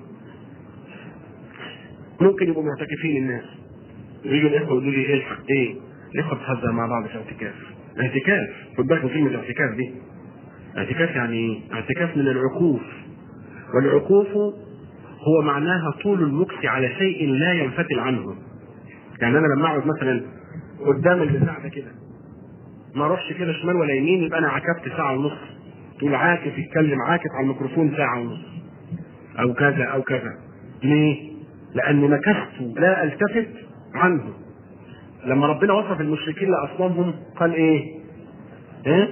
ممكن يبقوا معتكفين الناس ويجوا الاخوه يقولوا لي ايه الحق ايه الاخوه بتهزر مع بعض في اعتكاف. اعتكاف خد بالك من كلمه اعتكاف دي، اعتكاف يعني اعتكاف من العكوف، والعكوف هو معناها طول المكث على شيء لا ينفتل عنه. يعني انا لما اقعد مثلا قدام البتاع ده كده ما اروحش كده شمال ولا يمين، يبقى انا عكفت ساعه ونص. تقول عاكف يتكلم عاكف على الميكروفون ساعه ونص او كذا او كذا، ليه؟ لاني مكثت لا التفت عنه. لما ربنا وصف المشركين لاصنامهم قال ايه؟ ايه؟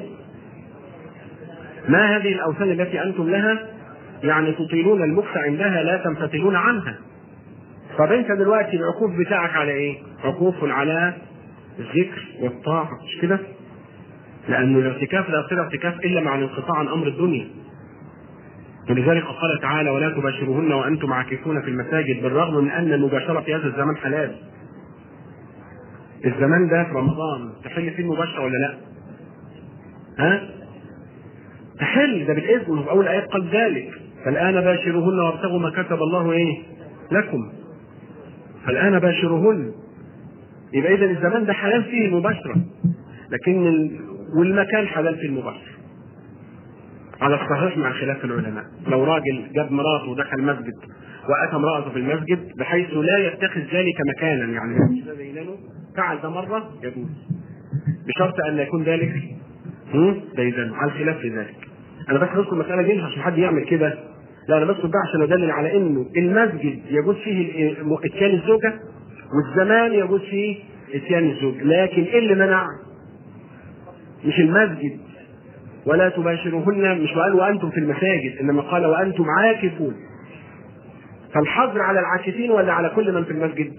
ما هذه الاوثان التي انتم لها، يعني تطيلون المكث عندها لا تنفتلون عنها. طب انت دلوقتي العكوف بتاعك على ايه؟ عكوف على الذكر والطاعه، مش كده؟ لأن الاعتكاف لا يصير اعتكاف إلا مع الانقطاع عن أمر الدنيا. ولذلك قال تعالى: ولا تباشروهن وأنتم عاكفون في المساجد، بالرغم من أن المباشرة في هذا الزمان حلال. الزمان ده في رمضان تحل فيه المباشرة ولا لا؟ ها؟ تحل، ده بالإذن، وفي أول آيات قال ذلك: فالآن باشروهن وابتغوا ما كتب الله إيه؟ لكم. فالآن باشروهن، يبقى إذا الزمان ده حلال فيه المباشرة، لكن ال... والمكان حلال فيه المباشرة على الصحيح مع خلاف العلماء. لو راجل جاب مراته ودخل مسجد واتى امراته في المسجد بحيث لا يتخذ ذلك مكانا، يعني فعل ده مره يجوز، بشرط ان يكون ذلك ديدن، على الخلاف في ذلك. انا بس بذكر المساله دي مش عشان حد يعمل كده، لا، انا بس ده عشان ادلل على انه المسجد يجوز فيه اتيان الزوجه والزمان يجوز فيه اتيان الزوج، لكن ايه اللي منع؟ مش المسجد. ولا تباشروهن، مش قال وانتم في المساجد، انما قال وانتم عاكفون. فالحظر على العاكفين ولا على كل من في المسجد؟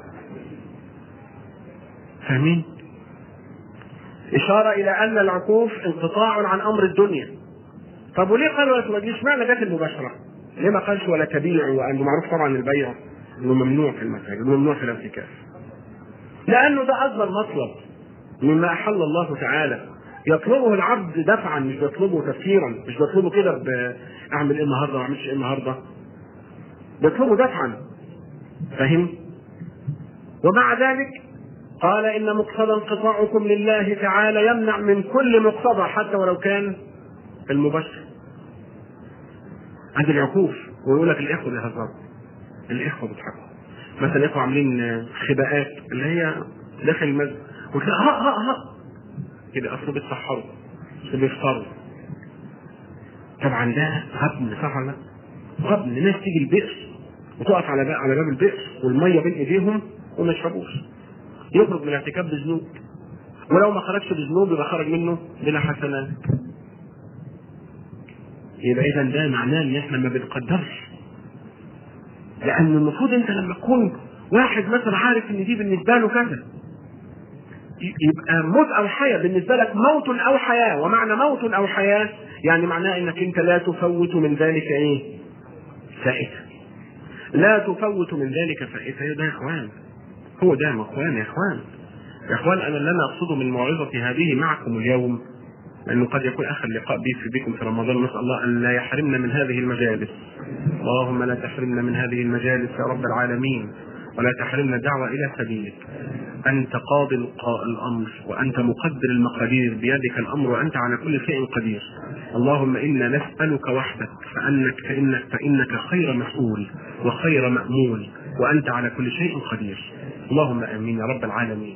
فاهمين؟ اشاره الى ان العكوف انقطاع عن امر الدنيا، طب وليه قالوا لا تباشر؟ اشمعنى جت المباشره؟ ليه ما قالش ولا تبيع؟ وانه معروف طبعا البيع انه ممنوع في المساجد وممنوع في الاعتكاف. لانه ده اكبر مطلب مما احل الله تعالى، يطلبه العبد دفعا، مش بيطلبه تفكيرا، مش بيطلبه كده اعمل ايه النهارده ما اعملش ايه النهارده، بيطلبه دفعا. فاهم؟ ومع ذلك قال ان مقتضى انقطاعكم لله تعالى يمنع من كل مقتضى حتى ولو كان المباشر. عند العكوف ويقول لك الاخوه بيهزروا، الاخوه بيضحكوا مثلا، الاخوه عاملين خباءات اللي هي داخل المسجد وتلاقي ها ها ها كده، اصله بيتسحروا اصله بيفطروا. طبعا ده غبن، صح ولا لا؟ غبن. الناس تيجي البئر وتقف على باب على باب البئر والميه بين ايديهم وما يشربوش، يخرج من الاعتكاف بذنوب، ولو ما خرجش بذنوب يبقى خرج منه بلا حسنات. يبقى اذا ده معناه ان احنا ما بنقدرش، لان المفروض انت لما تكون واحد مثلا عارف ان دي بالنسبه له كذا، يبقى موت او حياه بالنسبه لك، موت او حياه. ومعنى موت او حياه يعني معناه انك انت لا تفوت من ذلك ايه؟ فائده. لا تفوت من ذلك فائده. ده يا اخوان، هو ده يا اخوان، يا اخوان يا اخوان انا اللي انا اقصده من موعظتي هذه معكم اليوم، لانه قد يكون اخر لقاء بي في بكم في رمضان، نسال الله ان لا يحرمنا من هذه المجالس. اللهم لا تحرمنا من هذه المجالس يا رب العالمين، ولا تحرمنا الدعوه الى سبيلك. انت قاضي الامر، وانت مقدر المقادير، بيدك الامر، وانت على كل شيء قدير. اللهم انا نسالك وحدك، فانك فانك فانك خير مسؤول وخير مامول، وانت على كل شيء قدير. اللهم امين يا رب العالمين.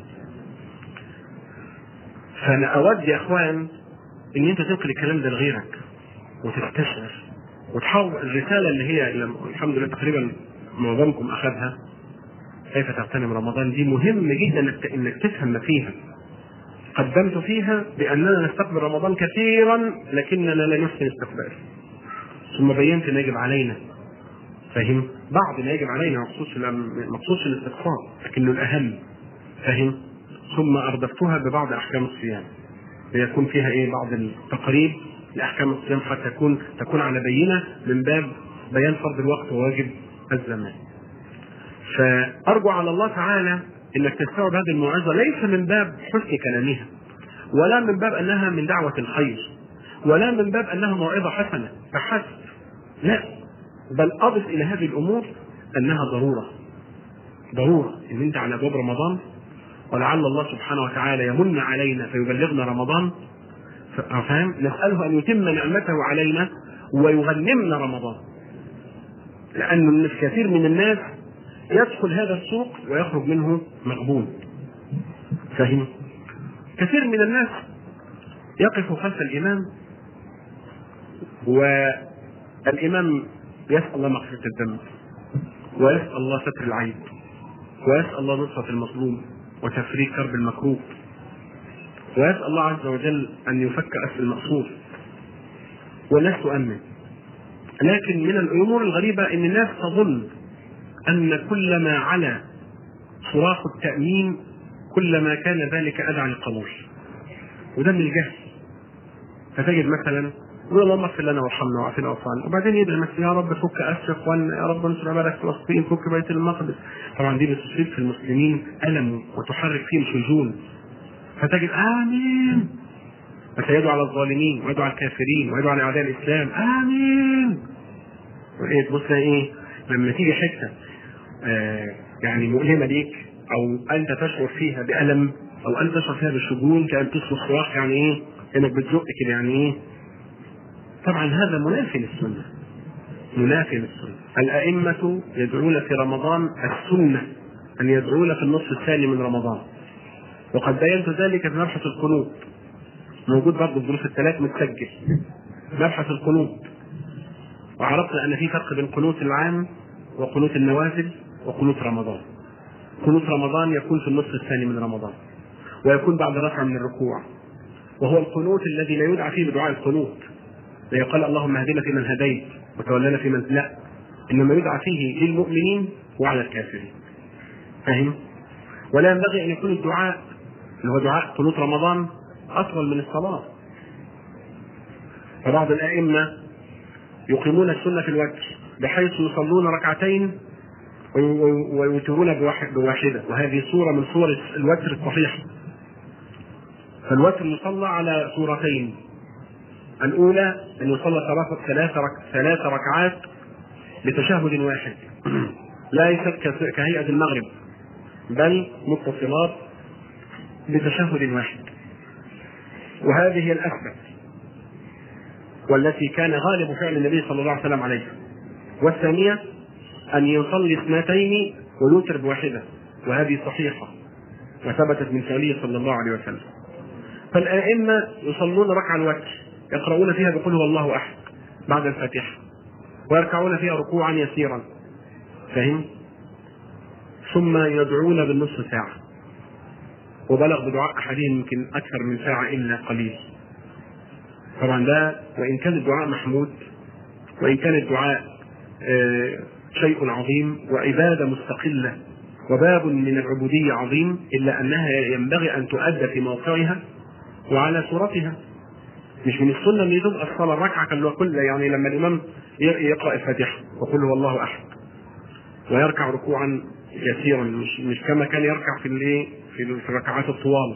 فانا اود يا اخوان ان انت تنقل الكلام ده لغيرك وتستشعر وتحاول الرساله اللي هي الحمد لله تقريبا معظمكم اخذها، كيف تغتنم رمضان. دي مهم جدا انك تفهم ما فيها. قدمت فيها باننا نستقبل رمضان كثيرا لكننا لا نحسن استقباله، ثم بينت ما يجب علينا. فهم؟ بعض ما يجب علينا مخصوص مخصوص الاستغفار لكنه الاهم. فهم؟ ثم اردفتها ببعض احكام الصيام ليكون فيها ايه؟ بعض التقريب لاحكام الصيام حتى تكون تكون على بينه من باب بيان فرض الوقت وواجب الزمان. فارجو على الله تعالى انك تستوعب هذه الموعظه ليس من باب حسن كلامها، ولا من باب انها من دعوه الخير، ولا من باب انها موعظه حسنه فحسب، لا، بل اضف الى هذه الامور انها ضروره. ضروره ان انت على ابواب رمضان، ولعل الله سبحانه وتعالى يمن علينا فيبلغنا رمضان، فاهم؟ نساله ان يتم نعمته علينا ويغنمنا رمضان، لان الكثير من الناس يدخل هذا السوق ويخرج منه مغبون. فاهم؟ كثير من الناس يقف خلف الامام والامام يسال الله مغفرة الذنب، ويسال الله ستر العيب، ويسال الله نصرة المظلوم وتفريج كرب المكروه، ويسال الله عز وجل ان يفك اسر المأسور، والناس تؤمن. لكن من الامور الغريبة ان الناس تظن ان كلما على صراخ التأمين كلما كان ذلك ادعى للقبول، وده من الجهل. فتجد مثلا يقول اللهم اغفر لنا وارحمنا وعافنا واعف عنا، وبعدين يدعي مثلا يا رب فك اسر اخواننا، يا رب انصر عبادك فلسطين، فك بيت المقدس. طبعا دي بتصيب في المسلمين الم وتحرك فيهم شجون، فتجد امين، فسيدعو على الظالمين ويدعو على الكافرين ويدعو على اعداء الاسلام امين. وايه تبص ايه لما تيجي حته آه يعني مؤلمه ليك، او انت تشعر فيها بالم، او انت تشعر فيها بالشجون كأن تصرخ صراخ، يعني ايه؟ انك بتزق كده، يعني ايه؟ طبعا هذا منافي للسنه، منافي للسنه. الائمه يدعون في رمضان، السنه ان يدعون في النصف الثاني من رمضان، وقد بينت ذلك في مبحث القنوت، موجود برضه في دروس الثلاث متسجل مبحث القنوت. وعرفنا ان في فرق بين قنوت العام وقنوت النوازل وقنوت رمضان. قنوت رمضان يكون في النصف الثاني من رمضان، ويكون بعد رفع من الركوع، وهو القنوت الذي لا يدعى فيه بدعاء القنوت، لا يقال اللهم اهدنا فيمن هديت وتولنا فيمن، لا، انما يدعى فيه للمؤمنين وعلى الكافرين. فاهم؟ ولا ينبغي ان يكون الدعاء اللي هو دعاء قنوت رمضان اطول من الصلاه. فبعض الائمه يقيمون السنه في الوتر بحيث يصلون ركعتين ويوترون بواحده، وهذه صوره من صور الوتر الصحيحه. فالوتر يصلى على صورتين، الاولى ان يصلى ثلاث ثلاث ركعات بتشهد واحد ليست كهيئه المغرب بل متصلات بتشهد واحد، وهذه هي الأثبت والتي كان غالب فعل النبي صلى الله عليه وسلم عليها. والثانية أن يصلي اثنتين ويوتر بواحدة، وهذه صحيحة وثبتت من فعله صلى الله عليه وسلم. فالأئمة يصلون ركعة الوتر يقرؤون فيها بقول هو الله أحد بعد الفاتحة، ويركعون فيها ركوعا يسيرا، فهم؟ ثم يدعون بالنصف ساعة، وبلغ بدعاء أحدهم يمكن أكثر من ساعة إلا قليل. طبعا ده وإن كان الدعاء محمود، وإن كان الدعاء آه شيء عظيم وعبادة مستقلة وباب من العبودية عظيم، إلا أنها ينبغي أن تؤدى في موقعها وعلى صورتها. مش من السنة أن يدوب الصلاة الركعة كل يعني لما الإمام يقرأ الفاتحة وقل هو الله أحد ويركع ركوعا يسيرا، مش مش كما كان يركع في الايه في الركعات الطوال،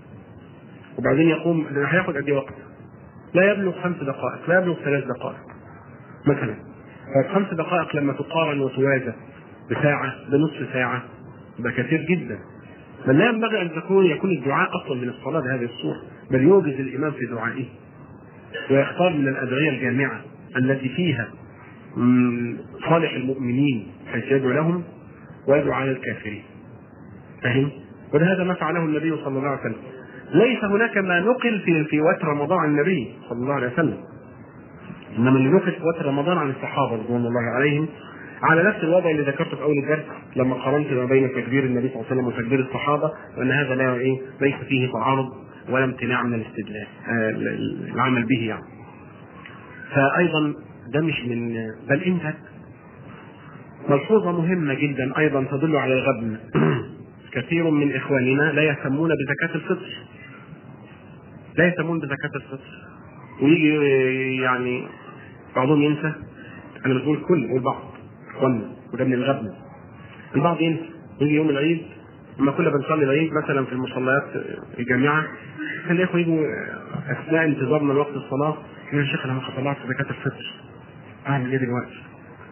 وبعدين يقوم هياخد قد ايه وقت؟ لا يبلغ خمس دقائق، لا يبلغ ثلاث دقائق مثلا. فخمس دقائق لما تقارن وتوازى بساعة بنصف ساعة ده كثير جدا. بل لا ينبغي ان تكون يكون الدعاء اصلا من الصلاة بهذه الصورة، بل يوجز الامام في دعائه ويختار من الادعية الجامعة التي فيها صالح المؤمنين حيث يدعو لهم ويدعو على الكافرين، فهم؟ ولهذا ما فعله النبي صلى الله عليه وسلم. ليس هناك ما نقل في في وتر رمضان عن النبي صلى الله عليه وسلم، انما اللي نقل في وتر رمضان عن الصحابه رضوان الله عليهم على نفس الوضع اللي ذكرته في اول الدرس لما قارنت ما بين تكبير النبي صلى الله عليه وسلم وتكبير الصحابه، وان هذا لا ايه ليس فيه تعارض ولا امتناع من الاستدلال آه العمل به يعني. فايضا ده مش من بل انت ملحوظة مهمة جدا أيضا تدل على الغبن. كثير من إخواننا لا يهتمون بزكاة الفطر، لا يهتمون بزكاة الفطر، ويجي يعني بعضهم ينسى. أنا بقول كل والبعض إخواننا، وده من الغبن. البعض ينسى، يجي يوم العيد لما كنا بنصلي العيد مثلا في المصليات الجامعة، كان الإخوة يجوا أثناء انتظارنا لوقت الصلاة يقول يا شيخ أنا ما طلعت زكاة الفطر، أعمل إيه دلوقتي؟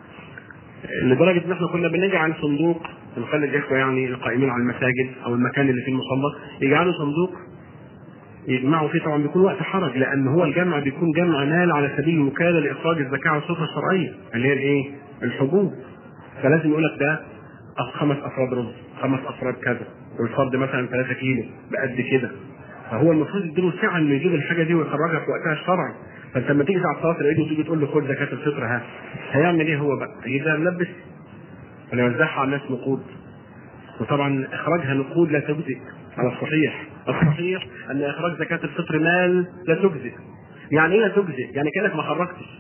لدرجة ان احنا كنا بنجعل صندوق، نخلي الاخوة يعني القائمين على المساجد او المكان اللي فيه المصلى يجعلوا صندوق يجمعوا فيه. طبعا بيكون وقت حرج لان هو الجمع بيكون جمع مال على سبيل الوكالة لاخراج الزكاة على الصفة الشرعية اللي هي الايه؟ الحبوب. فلازم يقول لك ده خمس افراد رز، خمس افراد كذا، والفرد مثلا ثلاثة كيلو بقد كده. فهو المفروض يديله ساعة انه يجيب الحاجة دي ويخرجها في وقتها الشرعي. فانت لما تيجي على صلاه العيد وتيجي تقول له خد زكاه الفطر ها، هيعمل ايه هو بقى؟ يجيبها ملبس ولا يوزعها على الناس نقود؟ وطبعا اخراجها نقود لا تجزئ على الصحيح. الصحيح ان اخراج زكاه الفطر مال لا تجزئ. يعني ايه لا تجزئ؟ يعني كانك ما خرجتش،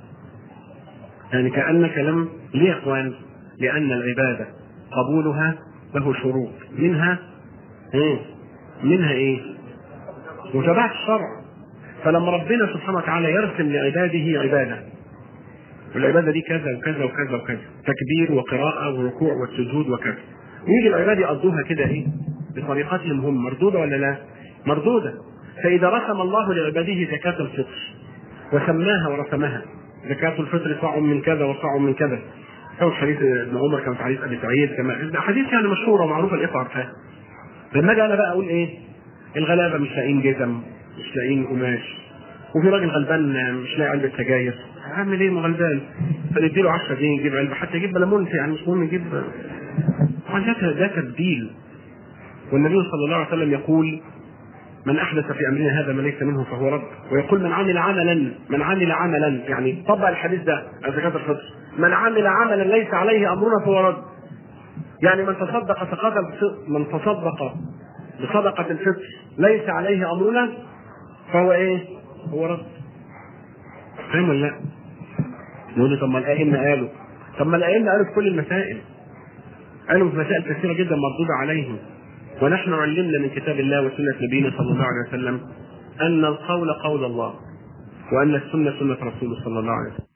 يعني كانك لم. ليه يا اخوان؟ لان العباده قبولها له شروط، منها ايه؟ منها ايه؟ متابعه الشرع. فلما ربنا سبحانه وتعالى يرسم لعباده عبادة، والعبادة دي كذا وكذا وكذا وكذا، تكبير وقراءة وركوع والسجود وكذا، ويجي العباد يقضوها كده ايه؟ بطريقتهم هم، مردودة ولا لا؟ مردودة. فإذا رسم الله لعباده زكاة الفطر وسماها ورسمها زكاة الفطر صاع من كذا وصاع من كذا، أو حديث ابن عمر كان في حديث أبي سعيد كما حديث يعني مشهورة ومعروفة الإخوة عارفاها. لما أجي أنا بقى أقول إيه؟ الغلابة مش لاقيين جزم، مش لاقيين قماش، وفي راجل غلبان مش لاقي علبة سجاير، هعمل ايه غلبان؟ فنديله عشرة جنيه يجيب علبة، حتى يجيب بلمونت يعني مش مهم يجيب. ده ده تبديل. والنبي صلى الله عليه وسلم يقول من احدث في امرنا هذا ما ليس منه فهو رد، ويقول من عمل عملا من عمل عملا يعني طبق الحديث ده على زكاة الفطر، من عمل عملا ليس عليه امرنا فهو رد. يعني من تصدق صدقة من تصدق بصدقة الفطر ليس عليه امرنا فهو ايه؟ هو رد. فاهم ولا لا؟ يقول لي طب ما الائمه قالوا، طب ما الائمه قالوا في كل المسائل، قالوا في مسائل كثيره جدا مردوده عليهم. ونحن علمنا من كتاب الله وسنه نبينا صلى الله عليه وسلم ان القول قول الله وأن السنة سنة رسوله صلى الله عليه وسلم.